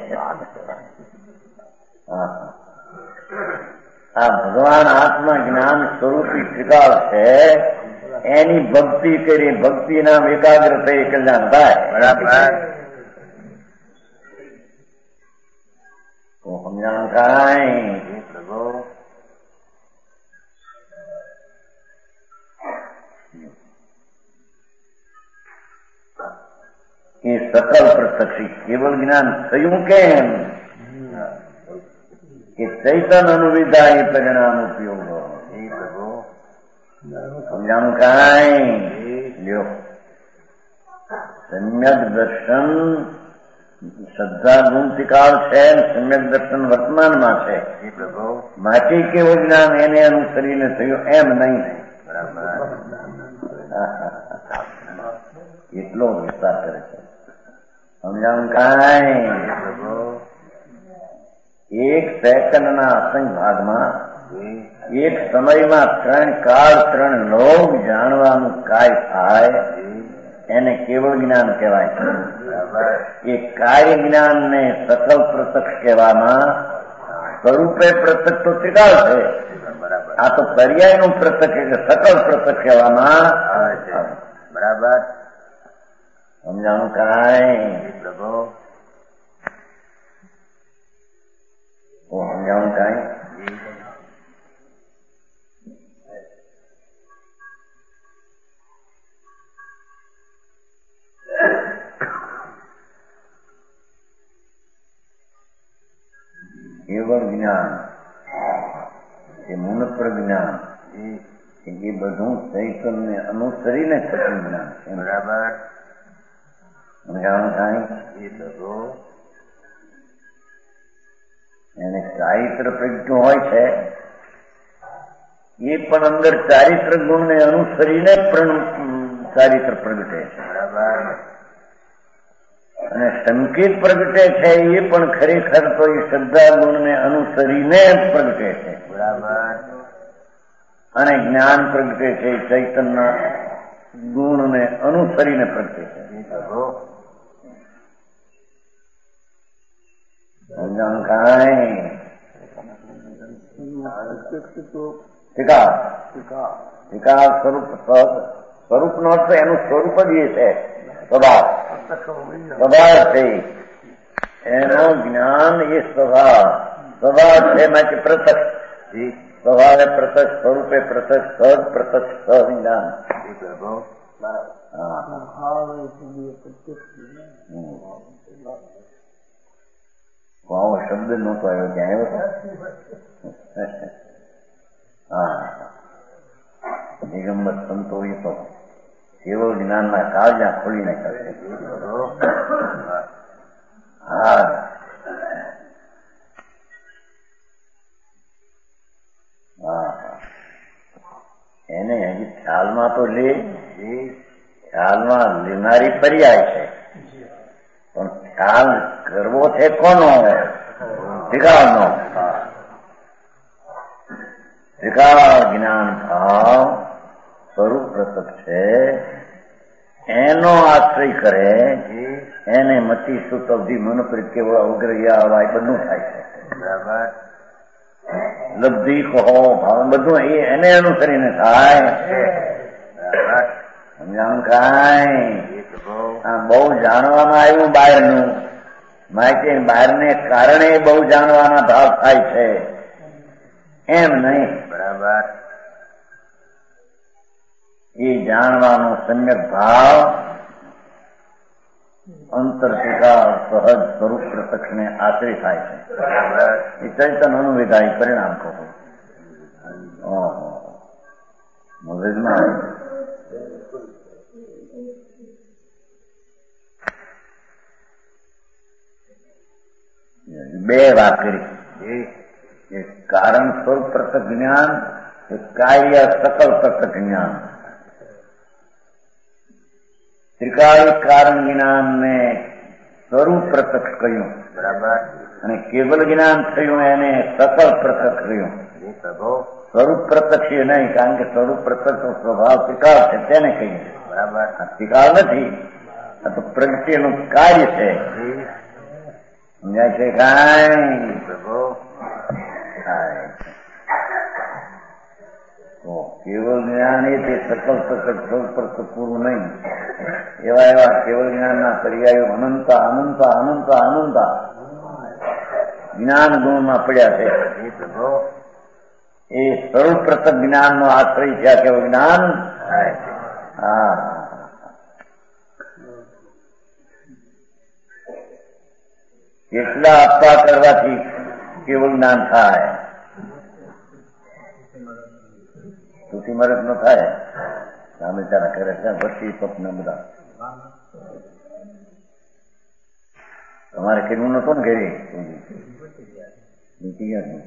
S2: આ ભગવાન આત્મા જ્ઞાન સ્વરૂપી સ્વીકાર છે, એની ભક્તિ કરી, ભક્તિ નામ એકાગ્ર થઈ કલ્યાણ થાય.
S1: બરાબર.
S2: તો સમજાણું કાંઈ? એ સકલ પ્રત્યક્ષ કેવળ જ્ઞાન થયું કેમ? કે ચૈતન અનુવિધાય પરિણામ ઉપયોગ. સમજાણું કાંઈ? લ્યો, સમ્યક દર્શન શ્રદ્ધા ગુણતિકાળ છે, સમ્યક દર્શન વર્તમાનમાં છે. માટે કેવું જ્ઞાન એને અનુસરીને થયું એમ નહીં. એટલો વિસ્તાર કરે છે. સમજાણું કાંઈ એક સેકન્ડના અસંગ ભાગમાં એક સમયમાં ત્રણ કાળ ત્રણ લોક જાણવાનું કાય થાય એને કેવળ જ્ઞાન કહેવાય છે. એ કાર્ય જ્ઞાનને સકલ પ્રત્યક્ષ કહેવામાં સ્વરૂપે પ્રત્યક્ષ તો ત્રિકાળ છે, આ તો પર્યાયનું પ્રત્યક્ષ એટલે સકલ પ્રત્યક્ષ કહેવામાં આવે છે. બરાબર સમજાણું કાંઈ પ્રભુ? સમજાણું કાંઈ? કેવળ જ્ઞાન એ મૂળ પ્રજ્ઞાન એ બધું ચૈતન્ય અનુસરીને થતું જ્ઞાન છે. બરાબર સમજાણું કાંઈ? એને ચારિત્ર પ્રજ્ઞ હોય છે એ પણ અંદર ચારિત્ર ગુણને અનુસરીને ચારિત્ર પ્રગટે છે. બરાબર અને સંકેત પ્રગટે છે એ પણ ખરેખર તો એ શ્રદ્ધા ગુણને અનુસરીને પ્રગટે છે. બરાબર અને જ્ઞાન પ્રગટે છે એ ચૈતન્ય ગુણને અનુસરીને પ્રગટે છે. સમજાણું કાંઈ? ટીકા સ્વરૂપ સ્વરૂપનો અર્થ એનું સ્વરૂપ જ એ છે, સ્વભાવ સ્વભાવ છે એનો જ્ઞાન એ સ્વભાવ સ્વભાવ છે માટે પ્રત્યક્ષ સ્વભાવે પ્રત્યક્ષ સ્વરૂપે પ્રત્યક્ષ સહજ પ્રત્યક્ષ સહ જ્ઞાન. આવો શબ્દ નહોતો આવ્યો, ત્યાં આવ્યો હતો. હા દિગંબર સંતો એ તો કેવળ જ્ઞાનના કાળજા ખોલી નાખ્યા. હા હા એને હજી ખ્યાલમાં તો લે, ખ્યાલમાં લેનારી પર્યાય છે, પણ ખ્યાલ કરવો છે કોનો? ત્રિકાળનો. ત્રિકાળ જ્ઞાન ભાવ સ્વરૂપ પ્રત્યક્ષ છે એનો આશ્રય કરે એને મતિ સુત અવધિ મનોપ્રિત કેવળ અવગ્રહ્યા હવાય બધું થાય છે. બરાબર લબ્ધિ કહો ભાવ બધું એ એને અનુસરીને થાય. સમજાણું કાંઈ? બહુ જાણવામાં આવ્યું બહારનું માહિતી, બહારને કારણે બહુ જાણવાના ભાવ થાય છે એમ નહીં. બરાબર એ જાણવાનો સમ્યક ભાવ અંતર ટીકા સહજ સ્વરૂપ પ્રત્યક્ષ ને આશ્રય થાય છે. એ ચૈતન અનુવિધાય પરિણામ કહો. મગજમાં બે વાત કરી, એક કારણ સ્વરૂપ પ્રત્યક્ષ જ્ઞાન, એક કાર્ય સકલ પ્રત્યક્ષ જ્ઞાન. ત્રિકાળી કારણ જ્ઞાન ને સ્વરૂપ પ્રત્યક્ષ કહ્યું. બરાબર અને કેવલ જ્ઞાન થયું એને સકલ પ્રત્યક્ષ કહ્યું. સ્વરૂપ પ્રત્યક્ષ એ નહીં, કારણ કે સ્વરૂપ પ્રત્યક્ષ સ્વભાવ ત્રિકાળ છે તેને કહીએ. બરાબર ત્રિકાળ નથી, આ તો પ્રગતિનું કાર્ય છે. સમજાય છે કાંઈ? કેવળ જ્ઞાન એ તે સકલ પ્રત્યક્ષ સ્વરૂપ પ્રત્યક્ષ પૂરું નહીં. એવા એવા કેવળ જ્ઞાનના પર્યાયો અનંત અનંત અનંત અનંત જ્ઞાન ગુણમાં પડ્યા છે. એ સ્વરૂપ પ્રત્યક્ષ જ્ઞાનનો આશ્રય છે આ કેવળ જ્ઞાન. હા કેટલા આપવા કરવાથી કેવળ જ્ઞાન થાય? સુખી મરદ નો થાય. સામે તારા કરે છે વસ્તી સ્વપ્ન બધા તમારે કેવું નતો ને ઘરે નીકળી ગયા.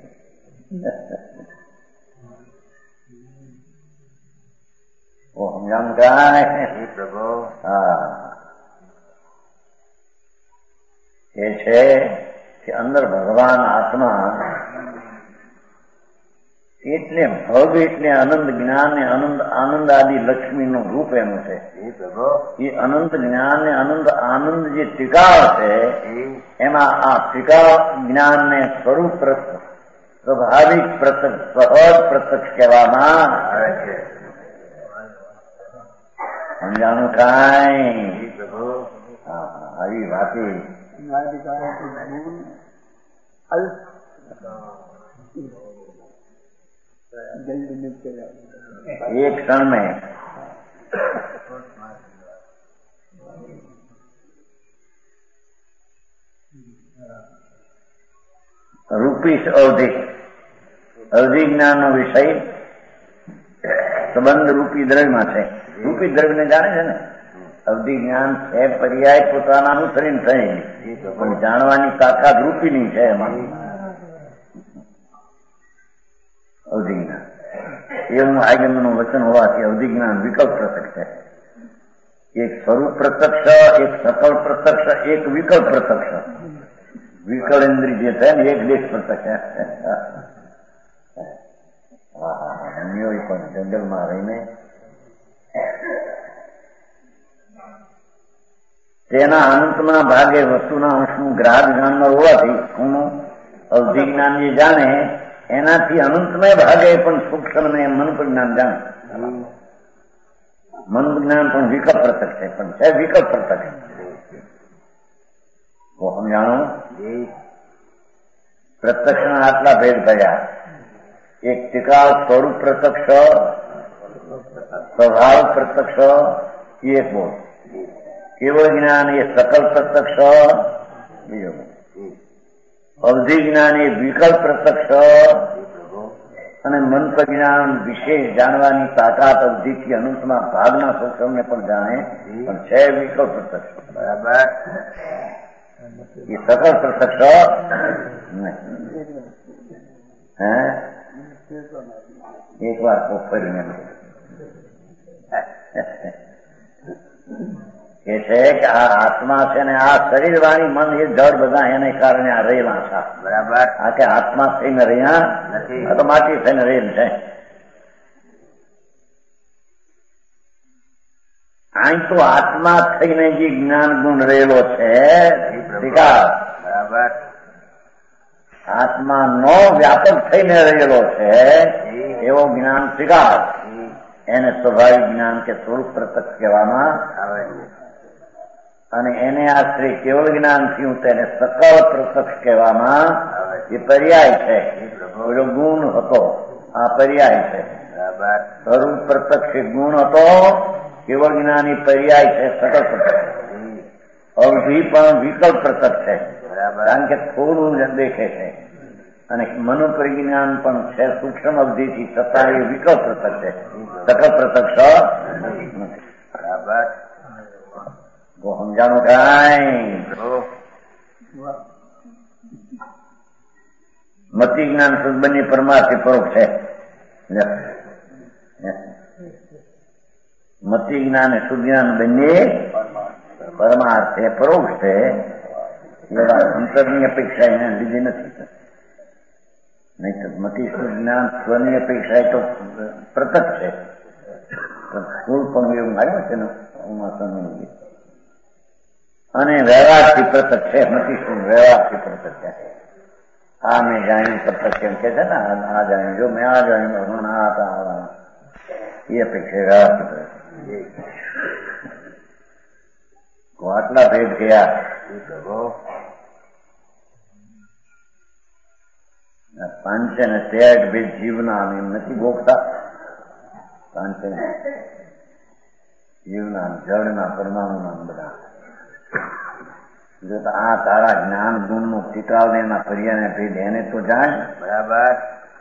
S2: ઓ સમજામ કાંઈ? હા એ છે કે અંદર ભગવાન આત્મા એટલે ભગ એટલે અનંત જ્ઞાન ને અનંત આનંદ આદિ લક્ષ્મીનું રૂપ એનું છે. એ અનંત જ્ઞાન ને અનંત આનંદ જે ટીકાળ છે એમાં આ ટીકાળ જ્ઞાન ને સ્વરૂપ પ્રત્યક્ષ સ્વાભાવિક પ્રત્યક્ષ સહજ પ્રત્યક્ષ કહેવામાં આવે છે. સમજાણું કાંઈ? હા આવી વાતી एक क्षण में रूपी अवधि अवधि ज्ञान नो विषय संबंध रूपी द्रव्य में है. रूपी द्रव्य ने जाने છે ને અવધિ જ્ઞાન છે પર્યાય પોતાનાનું શરીર થઈ પણ જાણવાની તાકાત રૂપીની છે એમાં અવધિ જ્ઞાન એવું આગમનું વચન હોવાથી અવધિ જ્ઞાન વિકલ્પ પ્રત્યક્ષ છે. એક સ્વરૂપ પ્રત્યક્ષ, એક સકલ પ્રત્યક્ષ, એક વિકલ્પ પ્રત્યક્ષ. વિકલ ઇન્દ્રિય જે છે ને એક દેશ પ્રત્યક્ષ. અન્યો પણ જંગલમાં રહીને તેના અંતના ભાગે વસ્તુના અંશનું ગ્રાહક જાણનાર હોવાથી હું અવધિ જ્ઞાન જે જાણે એનાથી અનંતમય ભાગે પણ સૂક્ષ્મ ને મન જ્ઞાન જાણે. મન જ્ઞાન પણ વિકલ્પ પ્રત્યક્ષ છે પણ છે વિકલ્પ પ્રત્યક્ષ. સમજાણો? પ્રત્યક્ષના આટલા ભેદ થયા. એક ટીકાળ સ્વરૂપ પ્રત્યક્ષ, સ્વભાવ પ્રત્યક્ષ એ એક બોલ. કેવળ જ્ઞાન એ સકલ પ્રત્યક્ષ બીજો બોલ. અવધિ જ્ઞાન એ વિકલ્પ પ્રત્યક્ષ અને મંત્ર જ્ઞાન વિશેષ જાણવાની તાકાત અવધિથી અનંતમાં ભાગના સૂક્ષ્મને પણ જાણે પણ છે વિકલ્પ પ્રત્યક્ષ. બરાબર? એ સકલ પ્રત્યક્ષ હે એક વાર પોખરીને કે છે કે આ આત્મા છે ને આ શરીર વાણી મન એ જળ બધા એને કારણે આ રહેલા છે. બરાબર? આ કે આત્મા થઈને રહ્યા નથી, આ તો માટી થઈને રહેલ છે. અહીં તો આત્મા થઈને જે જ્ઞાન ગુણ રહેલો છે બરાબર, આત્મા નો વ્યાપક થઈને રહેલો છે એવો જ્ઞાન સ્વીકાર એને સ્વાભાવિક જ્ઞાન કે સ્વરૂપ પ્રત્યક્ષ કહેવામાં આવે છે. અને એને આશ્રય કેવળ જ્ઞાન થયું તેને સકલ પ્રત્યક્ષ કહેવામાં આવે. એ પર્યાય છે. પેલો ગુણ હતો આ પર્યાય છે. બરાબર? સ્વરૂપ પ્રત્યક્ષ ગુણ હતો, કેવળ જ્ઞાની પર્યાય છે સકલ પ્રત્યક્ષ. અવધિ પણ વિકલ્પ પ્રત્યક્ષ છે. બરાબર? કારણ કે થોડું જ દેખે છે. અને મનો પરિજ્ઞાન પણ છે સૂક્ષ્મ અવધિથી છતાં એ વિકલ્પ પ્રત્યક્ષ છે, સકલ પ્રત્યક્ષ નથી. બરાબર? સમજાણું કાંઈ? મતિ જ્ઞાન બંને પરમાર્થી પરોક્ષ છે. મતિ જ્ઞાન અને શુદ્ધ જ્ઞાન બંને પરમાર્થ છે, પરોક્ષ છે. અંતરની અપેક્ષા એને લીધી નથી. નહીં તો મતિ શુદ્ધ જ્ઞાન સ્વની અપેક્ષા તો પ્રત્યક્ષ છે. સ્થૂળ પણ એવું આવ્યું છે ને અને વ્યવહારથી પ્રત્યક્ષ છે. મતિ શુદ્ધ વ્યવહારથી પ્રત્યક્ષ છે. આ મેં જાણ્યું પ્રત્યક્ષ એમ કે છે ને, આ જાણ્યું જો મેં આ જાણ્યું હમણાં આ હતા એ અપેક્ષા વ્યવહારથી પ્રત્યક્ષ. આટલા ભેદ ગયા. પાંચે ને તેર ભેદ જીવના એમ નથી ભોગતા. પાંચે જીવના, જળના, પરમાણુના બધા. જો તો આ તારા જ્ઞાન ગુણ નું ટીકાવ એના પર્યાને ભેદ એને તો જાણ. બરાબર?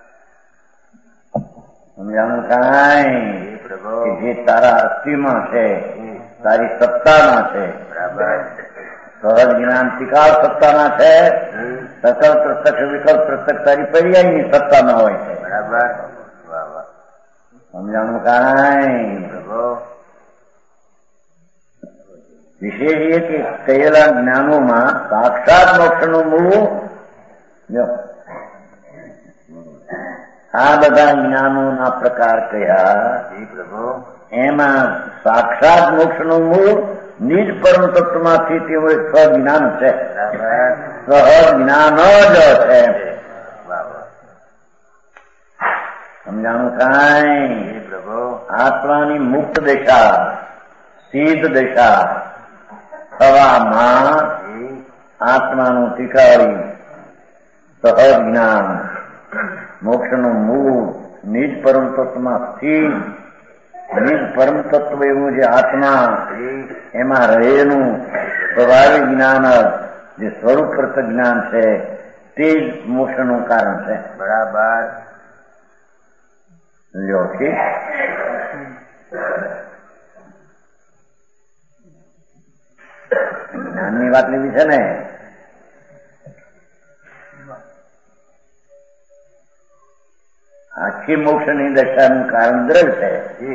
S2: સમજાણું કાંઈ? કે જે તારા અસ્થિમાં છે, તારી સત્તામાં છે. બરાબર? સહજ જ્ઞાન ટીકાવ સત્તામાં છે, સકલ પ્રત્યક્ષ વિકલ્પ પ્રત્યક્ષ તારી પર્યાયની સત્તામાં હોય છે. બરાબર? સમજાણું કાંઈ? વિશેષ એ કે કહેલા જ્ઞાનોમાં સાક્ષાત મોક્ષનું મૂળ જો આ બધા જ્ઞાનોના પ્રકાર કયા
S1: પ્રભુ
S2: એમાં સાક્ષાત મોક્ષનું મૂળ નિજ પરમ તત્વમાંથી તેવું એક સજ્ઞાન છે. સહજ્ઞાન જ છે. સમજાણું કાંઈ
S1: પ્રભુ
S2: આત્માની મુક્ત દશા સીધ દશા થવામાં આત્માનું ટીકાળી સહજ જ્ઞાન મોક્ષનું મૂળ નિજ પરમ તત્વમાં સ્થિત નિજ પરમ તત્વ એવું જે આત્મા એમાં રહેલું સ્વાભાવિક જ્ઞાન જે સ્વરૂપ પ્રત જ્ઞાન છે તે જ મોક્ષનું કારણ છે.
S1: બરાબર
S2: લ્યો ઠીક. જ્ઞાનની વાત લેવી છે ને. આખી મોક્ષની દશાનું કારણ દ્રવ્ય છે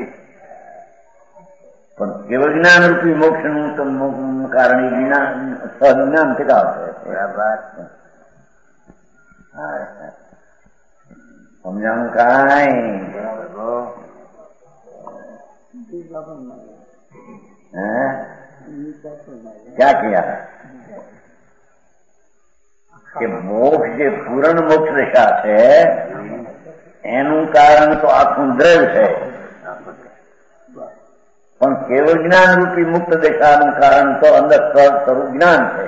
S2: પણ કેવળ જ્ઞાન રૂપી મોક્ષનું કારણ જ્ઞાન સજ્ઞાન ટીકાવ છે.
S1: બરાબર
S2: સમજાણું કાંઈ હે ક્યાં કિયા કે મોક્ષ જે પૂર્ણ મોક્ષ દશા છે એનું કારણ તો આખું દ્રવ્ય છે પણ કેવળ જ્ઞાન રૂપી મુક્ત દશાનું કારણ તો અંદર સ્વરૂપ જ્ઞાન છે.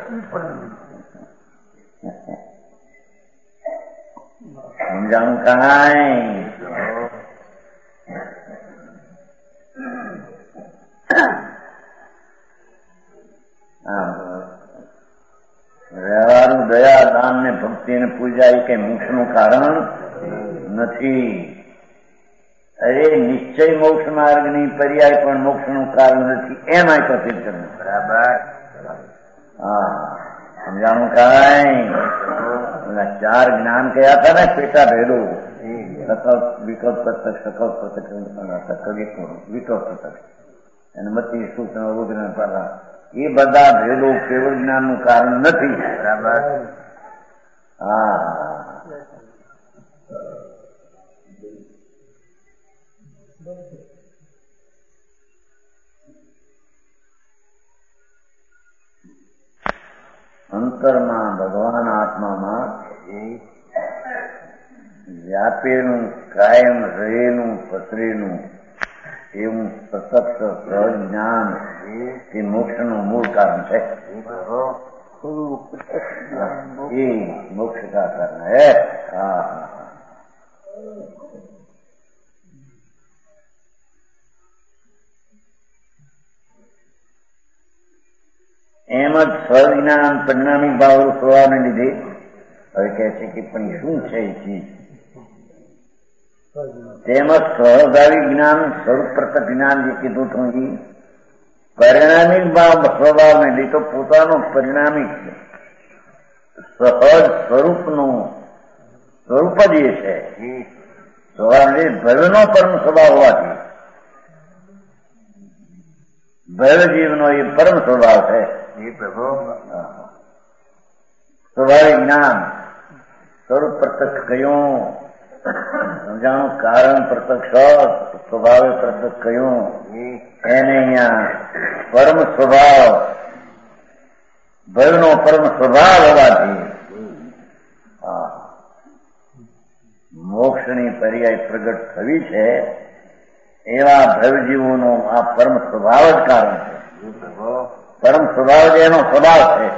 S2: સમજાણું કાંઈ વ્યવહારનું દયા દાન ને ભક્તિ ને પૂજા એ કઈ મોક્ષનું કારણ નથી. અરે નિશ્ચય મોક્ષ માર્ગની પર્યાય પણ મોક્ષનું કારણ નથી એમ આ પ્રસિદ્ધ કરવું.
S1: બરાબર
S2: હા સમજાણું કાંઈ ચાર જ્ઞાન કયા હતા ને પેટા ભેદો વિકલ્પ પ્રત્યક્ષ સકલ્પ પ્રત્યક્ષ વિકલ્પ પ્રત્યક્ષ અને મતી સૂચન વગેરે પાલા એ બધા ભેદો કેવળ જ્ઞાનનું કારણ નથી.
S1: બરાબર
S2: હા અંતરમાં ભગવાન આત્મામાં વ્યાપેલું કાયમ રહેલું પસરેલું એવું પ્રત્યક્ષ સહજ જ્ઞાન તે મોક્ષનું મૂળ કારણ છે. એ મોક્ષ કા કારણ હે. હા એમ જ સજ્ઞાન પરિણામી ભાવ થવાને લીધે હવે કહે છે કે પણ શું છે એ ચીજ તેમજ સ્વભાવિક જ્ઞાન સ્વરૂપ પ્રકટ જ્ઞાન જે કીધું હતું એ પરિણામિક ભાવ સ્વભાવને લીધો પોતાનો પરિણામિક સહજ સ્વરૂપનું સ્વરૂપ જ એ છે. સ્વભાવ ભયનો પરમ સ્વભાવ હોવાથી ભય જીવનો એ પરમ સ્વભાવ છે.
S1: પ્રભુ
S2: સ્વાભાવિક જ્ઞાન સ્વરૂપ પ્રત્યક્ષ કયું સમજાણું કારણ પ્રત્યક્ષ સ્વભાવે પ્રત્યક્ષ કયું એને અહીંયા પરમ સ્વભાવ ભયનો પરમ સ્વભાવ હોવાથી મોક્ષની પર્યાય પ્રગટ થવી છે એવા ભવજીવોનો આ પરમ સ્વભાવ જ કારણ છે. પરમ સ્વભાવ જ એનો સ્વભાવ છે.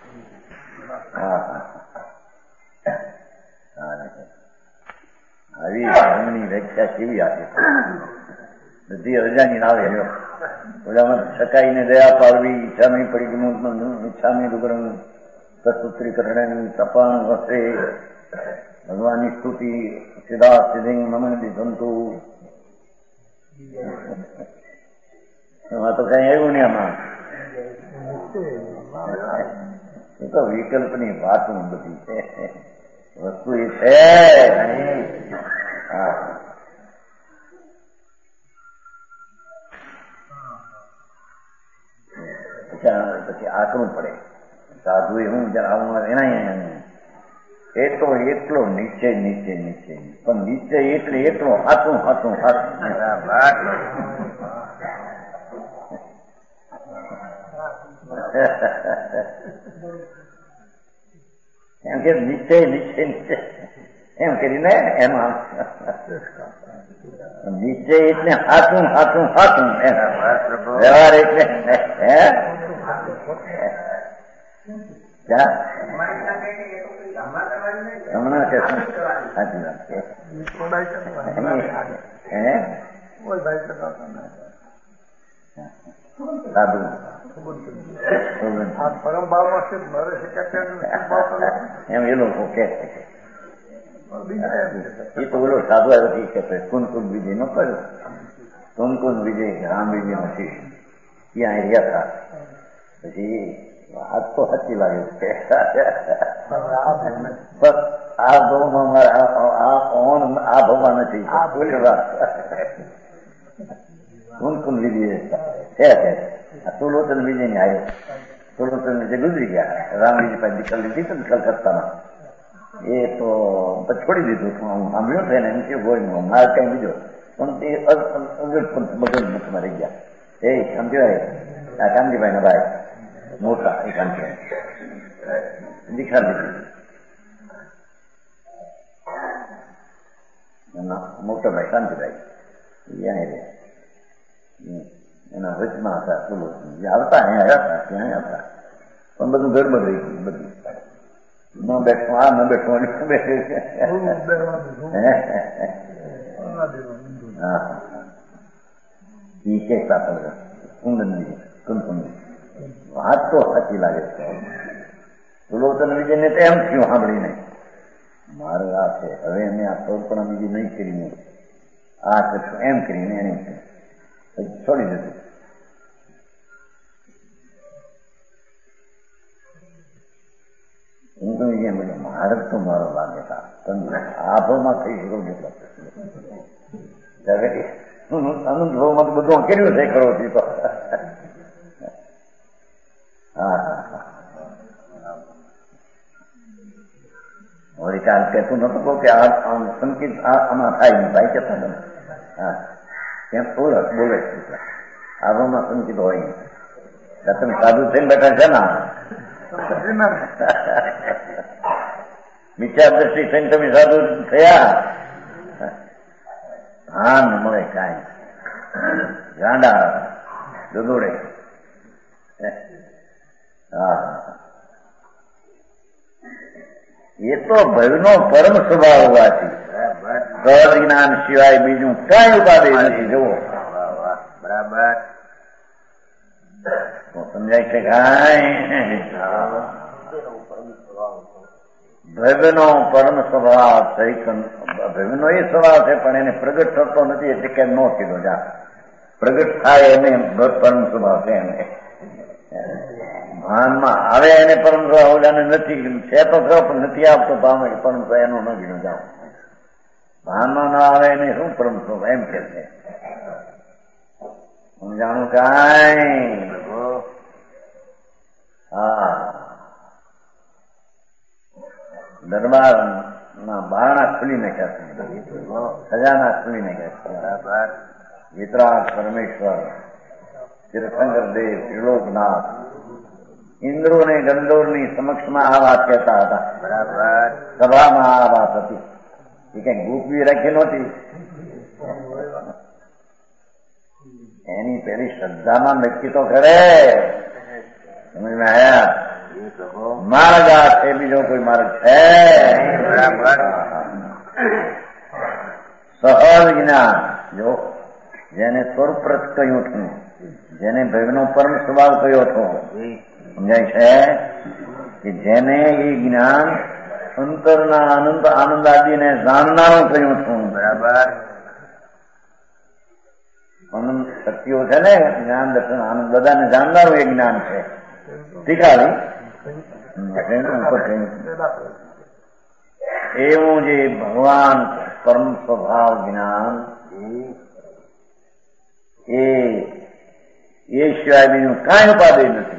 S2: આવી ધર્મની વ્યાખ્યા કેવી આપે બધી અજાની આવે ઓલામાં સકાઈને દયા પાડવી ઈચ્છામી પડી ઈચ્છામી રૂબરમ સસુત્રીકરણ તપાન વસે ભગવાનની સ્તુતિ સીધા સિદ્ધિ મમની સંતુ એમાં તો કઈ આવ્યું નહીં આમાં એ તો વિકલ્પની વાતો બધી છે વસ્તુ એ છે. હા વિચાર પછી આકરું પડે. સાધુ એ હું આવું એના એ તો એટલો નીચે નીચે નીચે પણ નીચે એટલે એટલો હાથું હાથું હાથું એમ કે નીચે નીચે નીચે એમ કરીને એમાં નીચે એટલે હાથું હાથું હાથું વ્યવહાર એટલે હે હમણાં કે સાચી વાત છે. સાધુ એમ એ લોકો કે એ તો બોલો સાધુ આવ્યો કે કુનકુન વિજય નો કર્યો. કુનકુન વિજય રામ વિજય નથી ત્યાં રહ્યા હતા. પછી વાત તો સાચી લાગે છે. બસ આ ભાવમાં મારા આ ભાવમાં નથી બોલી વાત. કુનકુન વિજય છે સુલોચન વિજય ને આવ્યો. સુલોચન વિજય ગુજરી ગયા. રામ વિજય પાસે દીકલ લીધી તો કલકત્તામાં એ તો છોડી દીધું. હું સાંભળ્યું છે ને એમ કે હોય મારે કઈ બીજો પણ તે બગલ મુખમાં રહી ગયા. એ સમજવાય આ કામજીભાઈ ના ભાઈ મોટા એ કામ છે દીખા દીધી મોટા ભાઈ કાંતિભાઈ ત્યાં રે એના વચમાં હતા. સુલો આવતા અહીંયા હતા ત્યાં આવતા પણ બધું ગડબડ રહી ગયું. બધું ન બેઠું આ ન બેઠું બેઠે હા એ કે કુંદનજી કુંદકુંદી વાત તો સાચી લાગે છે. સુલોચન વિજયને તો એમ થયું સાંભળીને મારે આ છે હવે અમે આ તોડપણા બીજી નહીં કરીને આ કરશું એમ કરીને એને છોડી દીધું. હું તો એમ મારે તો મારો લાગે આભાવમાં થઈ શકો જેટલો અનંત ભાવમાં તો બધું કર્યું છે કરો છો તો હા હા વળી કાલ કહેતું નતું કહું કે આ સંકેત આમાં થાય નહીં ભાઈ કહેતા તમે હા ત્યાં બોલે બોલે આભાવમાં સંકેત હોય નહીં. તમે સાધુ થઈને બેઠા છે ને વિચાર દ્રષ્ટિ થઈને તમે સાધુ થયા હા ન મળે કાંઈ ગાંડા દોડે હા એ તો ભયનો પરમ સ્વભાવ હોવાથી સહજ જ્ઞાન સિવાય બીજું કઈ ઉપાધિ નથી. જુઓ
S1: બરાબર
S2: સમજાય છે કાંઈ ભવ્યનો પરમ સ્વભાવ ભવ્યનો એ સ્વભાવ છે પણ એને પ્રગટ થતો નથી એટલે કે નો કીધો જા પ્રગટ થાય એને પરમ સ્વભાવ છે. એને ભાનમાં આવે એને પરમ સ્વભાવ ઓલાને નથી છે તો ખરો પણ નથી આવતો ભાવ પરમ સ્વભાવ એનો ન કીધો જાઓ. ભાનમાં ના આવે એને શું પરમ સ્વભાવ એમ કે છે સમજાણું કાંઈ. હા દરબાર ના બારણા ખુલી નાખ્યા, ખજાના ખુલી નાખ્યા. વિતરાગ પરમેશ્વર તીર્થંકર દેવ ત્રિલોકનાથ ઇન્દ્રો ને ગંદોર ની સમક્ષમાં આ વાત કહેતા હતા. બરાબર સભામાં આ વાત હતી. એ કઈ ગોપવી રાખી નહોતી. એની પેલી શ્રદ્ધામાં નક્કી તો કરે સમજમાં આયા માર્ગ આ છે બીજો કોઈ માર્ગ છે. સહજ જ્ઞાન જો જેને સ્વરૂપ્રત કહ્યું હતું, જેને ભેગનો પરમ સ્વભાવ કહ્યો હતો સમજાય છે કે જેને એ જ્ઞાન અંતરના આનંદ આનંદ આદિને જાણનારું કહ્યું હતું. બરાબર આનંદ શક્તિઓ છે ને જ્ઞાન દર્શન આનંદ બધાને જાણનારું એ જ્ઞાન છે. શીખાડી એવું જે ભગવાન પરમ સ્વભાવ જ્ઞાન એ એ સિવાય બીજું કાંઈ ઉપાધિ નથી.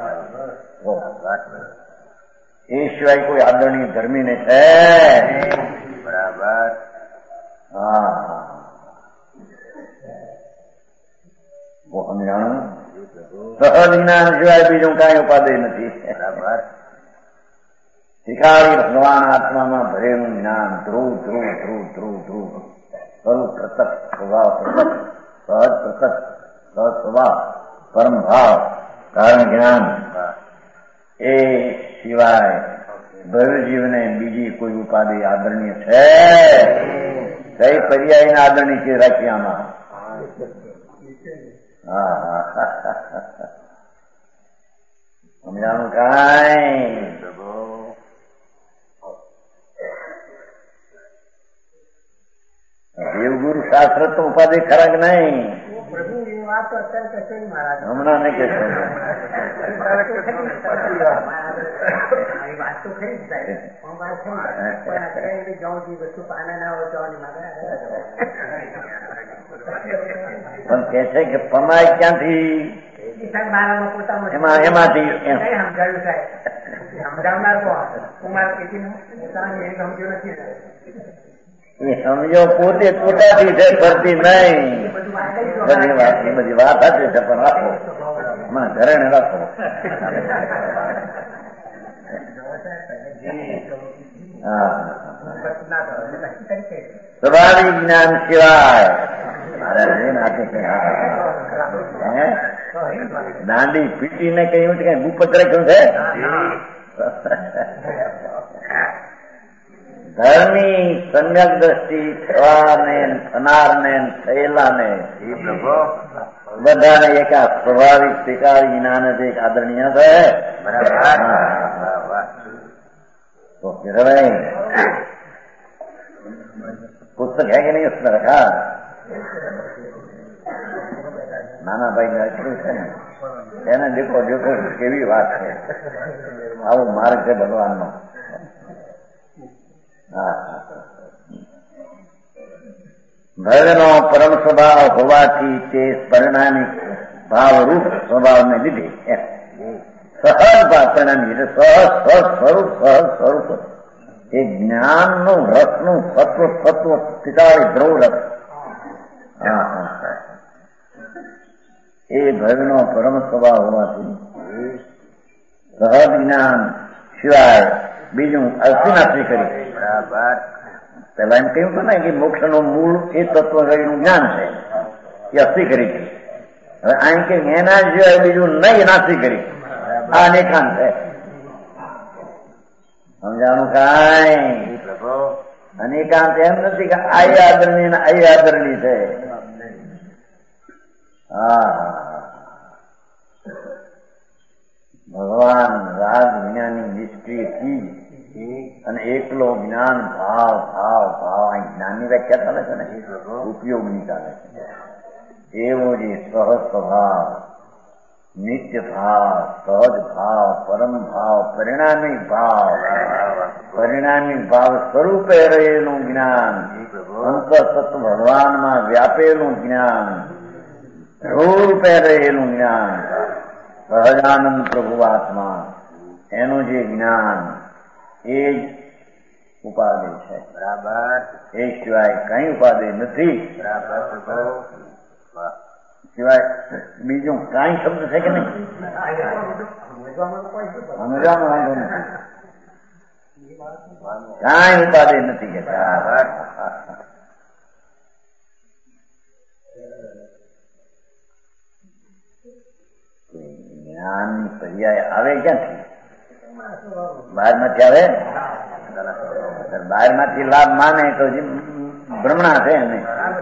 S2: એ સિવાય કોઈ આદરણીય ધર્મી ને છે
S1: બરાબર.
S2: હા સમજાણું. સહજ જ્ઞાન સિવાય બીજું કાંઈ ઉપાધિ નથી.
S1: બરાબર.
S2: શીખાડી ભગવાન આત્મામાં ભરેલું જ્ઞાન ધ્રુવ ધ્રુવ ધ્રુવ ધ્રુવ ધ્રુવ સ્વરૂપ પ્રત્યક્ષ સ્વભાવ પ્રત્યક્ષ સહજ પ્રત્યક્ષ સહજ સ્વભાવ પરમ ભાવ કારણ જ્ઞાન એ સિવાય ભવજીવને બીજી કોઈ ઉપાધિ આદરણીય છે કઈ પર્યાયને આદરણી છે રાખી આમાં. હા હા સમજાણું કાંઈ. દેવગુરુ શાસ્ત્ર તો ઉપાધિ ખરા કે નહીં? હમણાં નહીં કે પણ કે છે કે પમાય ક્યાંથી એમાં એમાંથી
S3: સમજાવનાર સમજ્યો નથી.
S2: એ સમજો પોતે પોતાથી છે ફરતી નહીં. બધી વાત એ બધી વાત હતી છે પણ રાખો હમણાં ઘરે ને રાખો. સ્વાભાવિક જ્ઞાન સિવાય દાંડી પીટીને કહ્યું છે કઈ ગુપત રાખ્યું છે. ધર્મી સમ્યક દ્રષ્ટિ થવાને થનારને થયેલાને બધાને એક આ સ્વાભાવિક સ્વીકારી જ્ઞાન જ એક આદરણીય છે. તો ભાઈ પુસ્તક હે કે નહીં उसमें रखा? નાના ભાઈ લખ્યું છે ને એને દેખો દેખો કેવી વાત છે. આવો માર્ગ છે ભગવાનનો. ભયનો પરમ સ્વભાવ હોવાથી તે પરિણામી ભાવરૂપ સ્વભાવને લીધે સહજ ભાવ પરિણામી એટલે સહજ સહજ સ્વરૂપ સહજ સ્વરૂપ એ જ્ઞાનનું રસનું સત્વ સત્વ પિતાળી ધ્રુવ રસ એ ભયનો પરમ સ્વભાવ હોવાથી સહજ જ્ઞાન સિવાય બીજું અસ્તિનાથી કરી. બરાબર. પેલા એમ કહ્યું હતું ને કે મોક્ષનું મૂળ એ તત્વ નું જ્ઞાન છે એ અસ્થિ કરી છે. હવે અહીં કે એના સિવાય બીજું નહીં નાસ્તી કરી આ અનેકાંત છે. સમજાણું કાંઈ? અનેકાંત એમ નથી કે આ આદરણી ને આ આદરણી છે. હા ભગવાન રાજ જ્ઞાની નિષ્ક્રિયથી અને એકલો જ્ઞાન ભાવ ભાવ ભાવ અહીં જ્ઞાનની વ્યાખ્યા ચાલે છે ને ઉપયોગની ચાલે છે. એવો જે સહજ સ્વભાવ નિત્ય ભાવ સહજ ભાવ પરમ ભાવ પરિણામી ભાવ પરિણામી ભાવ સ્વરૂપે રહેલું જ્ઞાન અંતઃસત્વ ભગવાનમાં વ્યાપેલું જ્ઞાન રૂપે રહેલું જ્ઞાન સહજાનંદ પ્રભુ આત્મા એનું જે જ્ઞાન એ જ ઉપાધિ છે. બરાબર. એ સિવાય કઈ ઉપાધિ નથી. બરાબર. સિવાય બીજું કઈ શબ્દ છે કે નહીં? સમજવાનું વાંધો નથી. કઈ ઉપાધિ નથી કે જ્ઞાનની પર્યાય આવે ક્યાંથી? બહાર માંથી આવે. બહાર માંથી લાભ માને તો ભ્રમણા છે એને.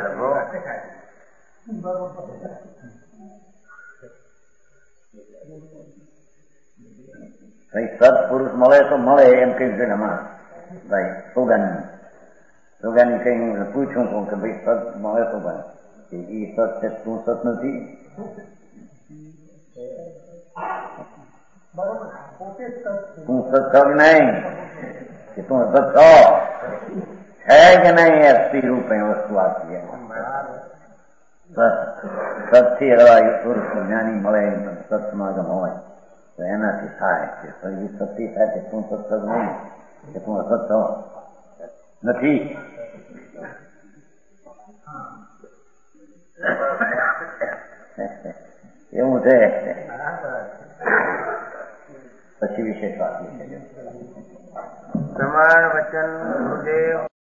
S2: કઈ સત્પુરુષ મળે તો મળે એમ કઈ છે હમણાં ભાઈ સોગાની સોગાની કઈ હું પૂછું છું કે ભાઈ સત મળે તો ભાઈ એ સત છે તું સત નથી. તું સત્સંગ નહીં કે તું સત્સંગ છે કે નહીં એ સ્થિર રૂપે વસ્તુ આપી સતથી એવા પુરુષ જ્ઞાની મળે સત્સમાગમ હોય તો એનાથી થાય છે. સતી થાય કે તું સત્સંગ નહીં કે તું અસત્ય નથી. એવું છે. પછી વિશેષ વાત છે.
S1: પ્રમાણ વચન ગુરુદેવ